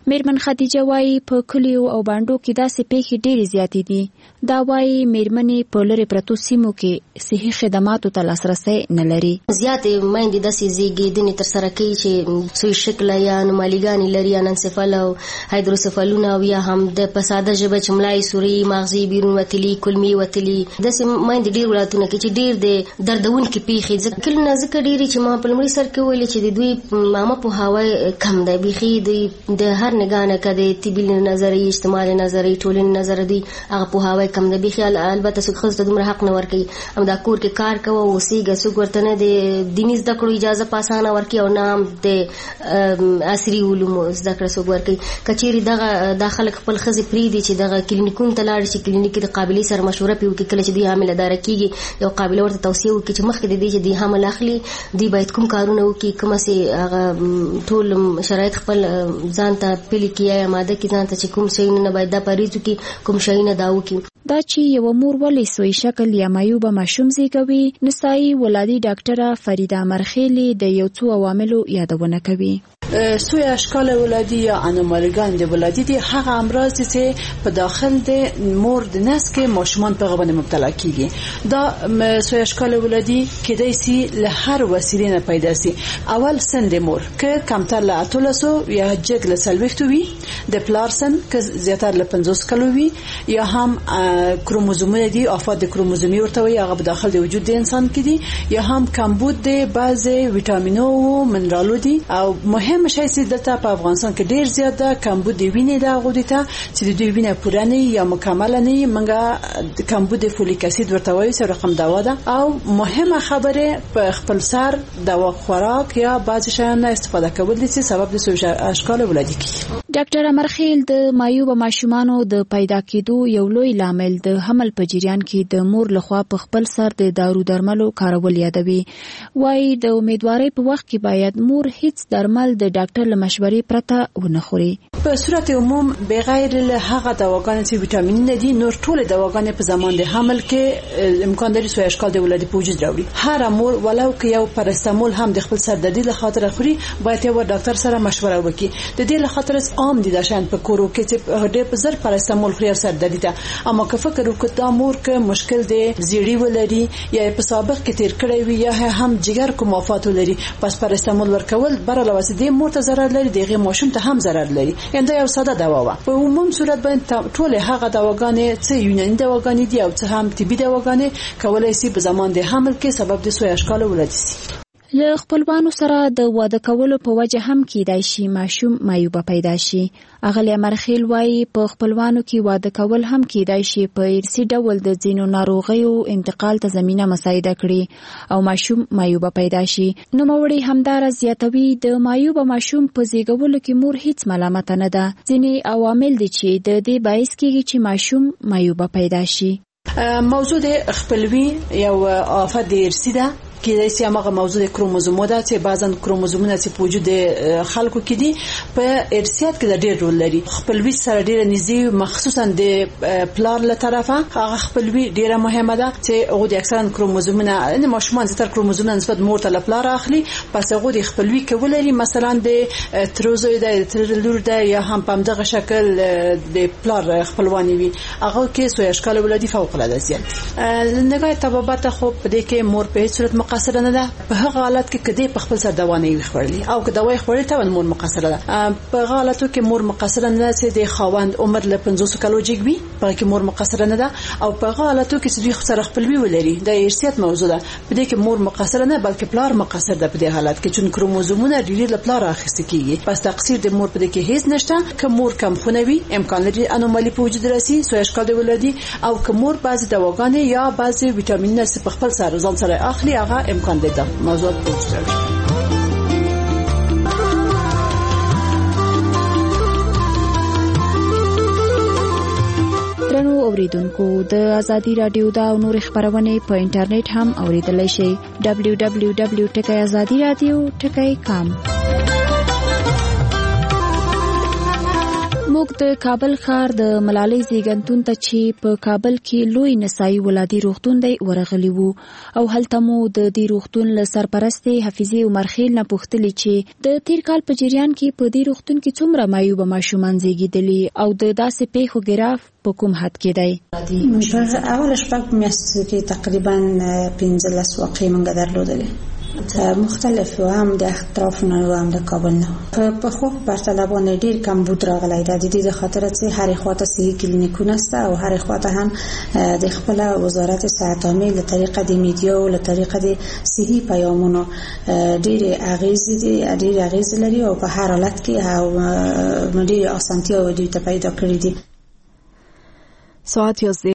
میرمن خدیجه وایي په کلیو او باندو کې داسې پیښې ډېرې زیاتې دي. دا وایي میرمنې په لرې پرتو سیمو کې صحي خدماتو ته لاسرسی نه لري. زیاتې میندې داسې زیږیدنې ترسره کوي چې سوی شکله یا نومالیګانې لري یا ننسفل او هایدروسفلونه او یا هم د په ساده ژبه چې ملای سوري ماغزي بیرون وتلي کلمې وتلي. داسې میندې ډېر ولایتونه کې چې ډېر د دردونکې پیښې ځکه کله نه ځکه ډېرې چې ما په لومړي سر کې ویلې چې د دوی عامه پوهاوی کم دی. بیخي د هر نگاه نه که د طبي نظري اجتماعي نظري ټولنې نظر دی هغه پوهاوی کم دی. بیخي البته څوک ښځو ته دومره حق نه ورکوي همدا کور کې کار کوه اوسېږه. څوک ورته نه د دیني زده کړو اجازه په اسانه ورکوي او نه هم د عصري علومو زده کړه څوک ورکوي. که چېرې دغه دا خلک خپل ښځې پرېږدي چې دغه کلینیکونو ته لاړ شي کلینیک کې د قابلې سره مشوره پرې وکړي کله چې دوی حامله داره کېږي یو قابله ورته توصیه وکړي چې مخکې د دې چې دوی حمل اخلي دوی باید کوم کارونه وکړي کومه سې هغه ټول شرایط خپل ځان ته پلي کړي یا ماده کې ځان ته چې کوم شیونه نه باید دا پرهیز وکړي کوم شیونه دا وکړي. دا چې یو مور ولې سوی شکل یا معیوبه ماشوم زیږوي نسایي ولادي ډاکټره فریده مرخیلي د یو څو عواملو یادونه کوي. سوی اشکال ولادي یا انومالیګان د ولادي دي هغه امراض دي چې په داخل د مور د نس کې ماشومان په غوونه مبتلا کیږي. دا سوی اشکال ولادي کېدای شي له هر وسیلې نه پیدا شي. اول سن د مور که کمتر له اتلسو یا جګ له سلويختو وي د پلارسن که زیاتر له پنځوس کلو وي یا هم کروموزومونه دي افات د کروموزومي ورته وي هغه په داخل د وجود د انسان کې دي یا هم کمبود د بعضي ویټامینو او منرالو دي. او مهم شای چې دلته په افغانستان کې ډیر زیاته کمبود دی وینې دا غوډه ته چې د دوی وینه پوره نه یا مکمل نه منګه کمبود فولیک اسید ورته وایي چې رقم دوا ده. او مهمه خبره په خپل سر دوا خوراک یا بعض شیان استفاده کول دي چې سبب د سوژ اشکال ولادي کیږي. ډاکټر امرخیل د مایوب ماشومانو د پیدا کېدو یو لوی لامل د حمل په جریان کې د مور لخوا په خپل سر د دارو درملو کارول یادوي. وایي د امیدوارۍ په وخت کې باید مور هیڅ درمل د ډاکټر له مشورې پرته ونه خوري. په صورت عموم بغیر له هغه دواګانو چې ویټامین دي نور ټول دواګانې په زمان د حمل کې امکان لري سوی اشکال د ولادت په وجود راوړي. هر مور ولو کې یو پاراسټامول هم د خپل سر د دې لخاطر خوري باید یو ډاکټر سره مشوره وکړي. د دې لخاطر عام دي د شان په کورو کې چې ډېر په زر پاراسټامول خوري سر د دې ته اما که فکر وکړه دا مور کې مشکل دی زیړی ولري یا په سابق کې تیر کړی وي یا هم جګر کوم آفات ولري پس پاراسټامول ورکول بر لواسه دی مور ته ضرر لري دغه ماشوم ته هم ضرر لري. یعنی دا یو ساده دوا و. په عموم صورت باندې ټول هغه دواګانې چې یوناني دواګانې دي او چې هم طبي دواګانې کولای شي په زمان د حمل کې سبب د سوی اشکال ولادي شي. له خپلوانو سره د واده کولو په وجه هم کېدای شي ماشوم معیوبه پیدا شي. اغلی مرخیل وایي په خپلوانو کې واده کول هم کېدای شي په ارثي ډول د ځینو ناروغیو انتقال ته زمینه مساعده کړي او ماشوم معیوبه پیدا شي. نوموړی همدارا زیاتوي د معیوبه ماشوم په زیږولو کې مور هیڅ ملامت نه ده. ځینې عوامل دي چې د دې باعث کېږي چې ماشوم معیوبه پیدا شي. موضوع د خپلوي یو آفت د ارثي ده کې د سیمه موضوع د کروموزومو ده چې بعضن کروموزومونه چې په وجود خلکو کې دي په ارثیات کې ډېر رول لري. خپلوي سره ډېر نږدې مخصوصا د پلار له طرفه هغه خپلوي ډېره مهمه ده چې هغه د اکثرا کروموزومونه ان ماشومان زیاتره کروموزومونه نسبت مور ته پلار اخلي پس هغه د خپلوي کولري مثلا د تروزوید د ترلور ده یا هم په دغه شکل د پلار خپلوانی وي هغه کې سوی اشکال ولادي فوق العاده زیات. نگاه طبابت خو په دې کې مور په هیڅ صورت مقصر نه ده. په هغه حالت کې کدی په خپل سر دوا نه وخورلی او که دوا خوري ته مور مقصر ده. په هغه حالتو کې مور مقصر نه ده چې د خاوند عمر له پنځوس کلو جګوي په کې مور مقصر نه ده او په هغه حالتو کې چې دوی سره خپلوي ولري د ارثیت موضوع ده په دې کې مور مقصر نه بلکې پلار مقصر ده. په دې حالت کې چې کروموزومونه ډېر له پلار اخیستل کیږي پس تقصیر د مور په دې کې هیڅ نشته. که مور کم خونوي امکان لري انومالي په وجود راسي سوی اشکال د ولادي او که مور بعضی دواګانې یا بعضی ویټامینونه په خپل سر ځان سره اخلي هغه امکان دی دا موضوع پوښتل. درنو اوریدونکو د ازادي رادیو دا نور خبرونه په انټرنیټ هم اوریدلای شئ دبلیو دبلیو دبلیو ډاٹ ازادي رادیو ډاٹ کام. موږ د کابل ښار د ملالۍ زیږنتون ته چې په کابل کې لوی نسایي ولادي روغتون دی ورغلی وو او هلته مو د دې روغتون له سرپرستې حفیظې عمرخیل نه پوښتلي چې د تیر کال په جریان کې په دې روغتون کې څومره معیوبه ماشومان زیږېدلي او د داسې پیښو ګراف په کوم حد کې دی؟ په اول شپږ میاشتو کې تقریبا پنځلس واقعې موږ درلودلې، مختلف و هم د اطرافونه و هم د کابل نه. په خو پرتله باندې ډیر کمبود راغلی دی. د دې خاطر چې هر خواته صحي کلینیکونه است او هر خواته هم د خپل وزارت صحت عامه له طریقه د میډیا او له طریقه د صحي پیامونو ډیر اغیز دي ډیر اغیز لري او په هر حالت کې او ډیر اسانتیا و دوی ته پیدا کړی دي. ساعت یازده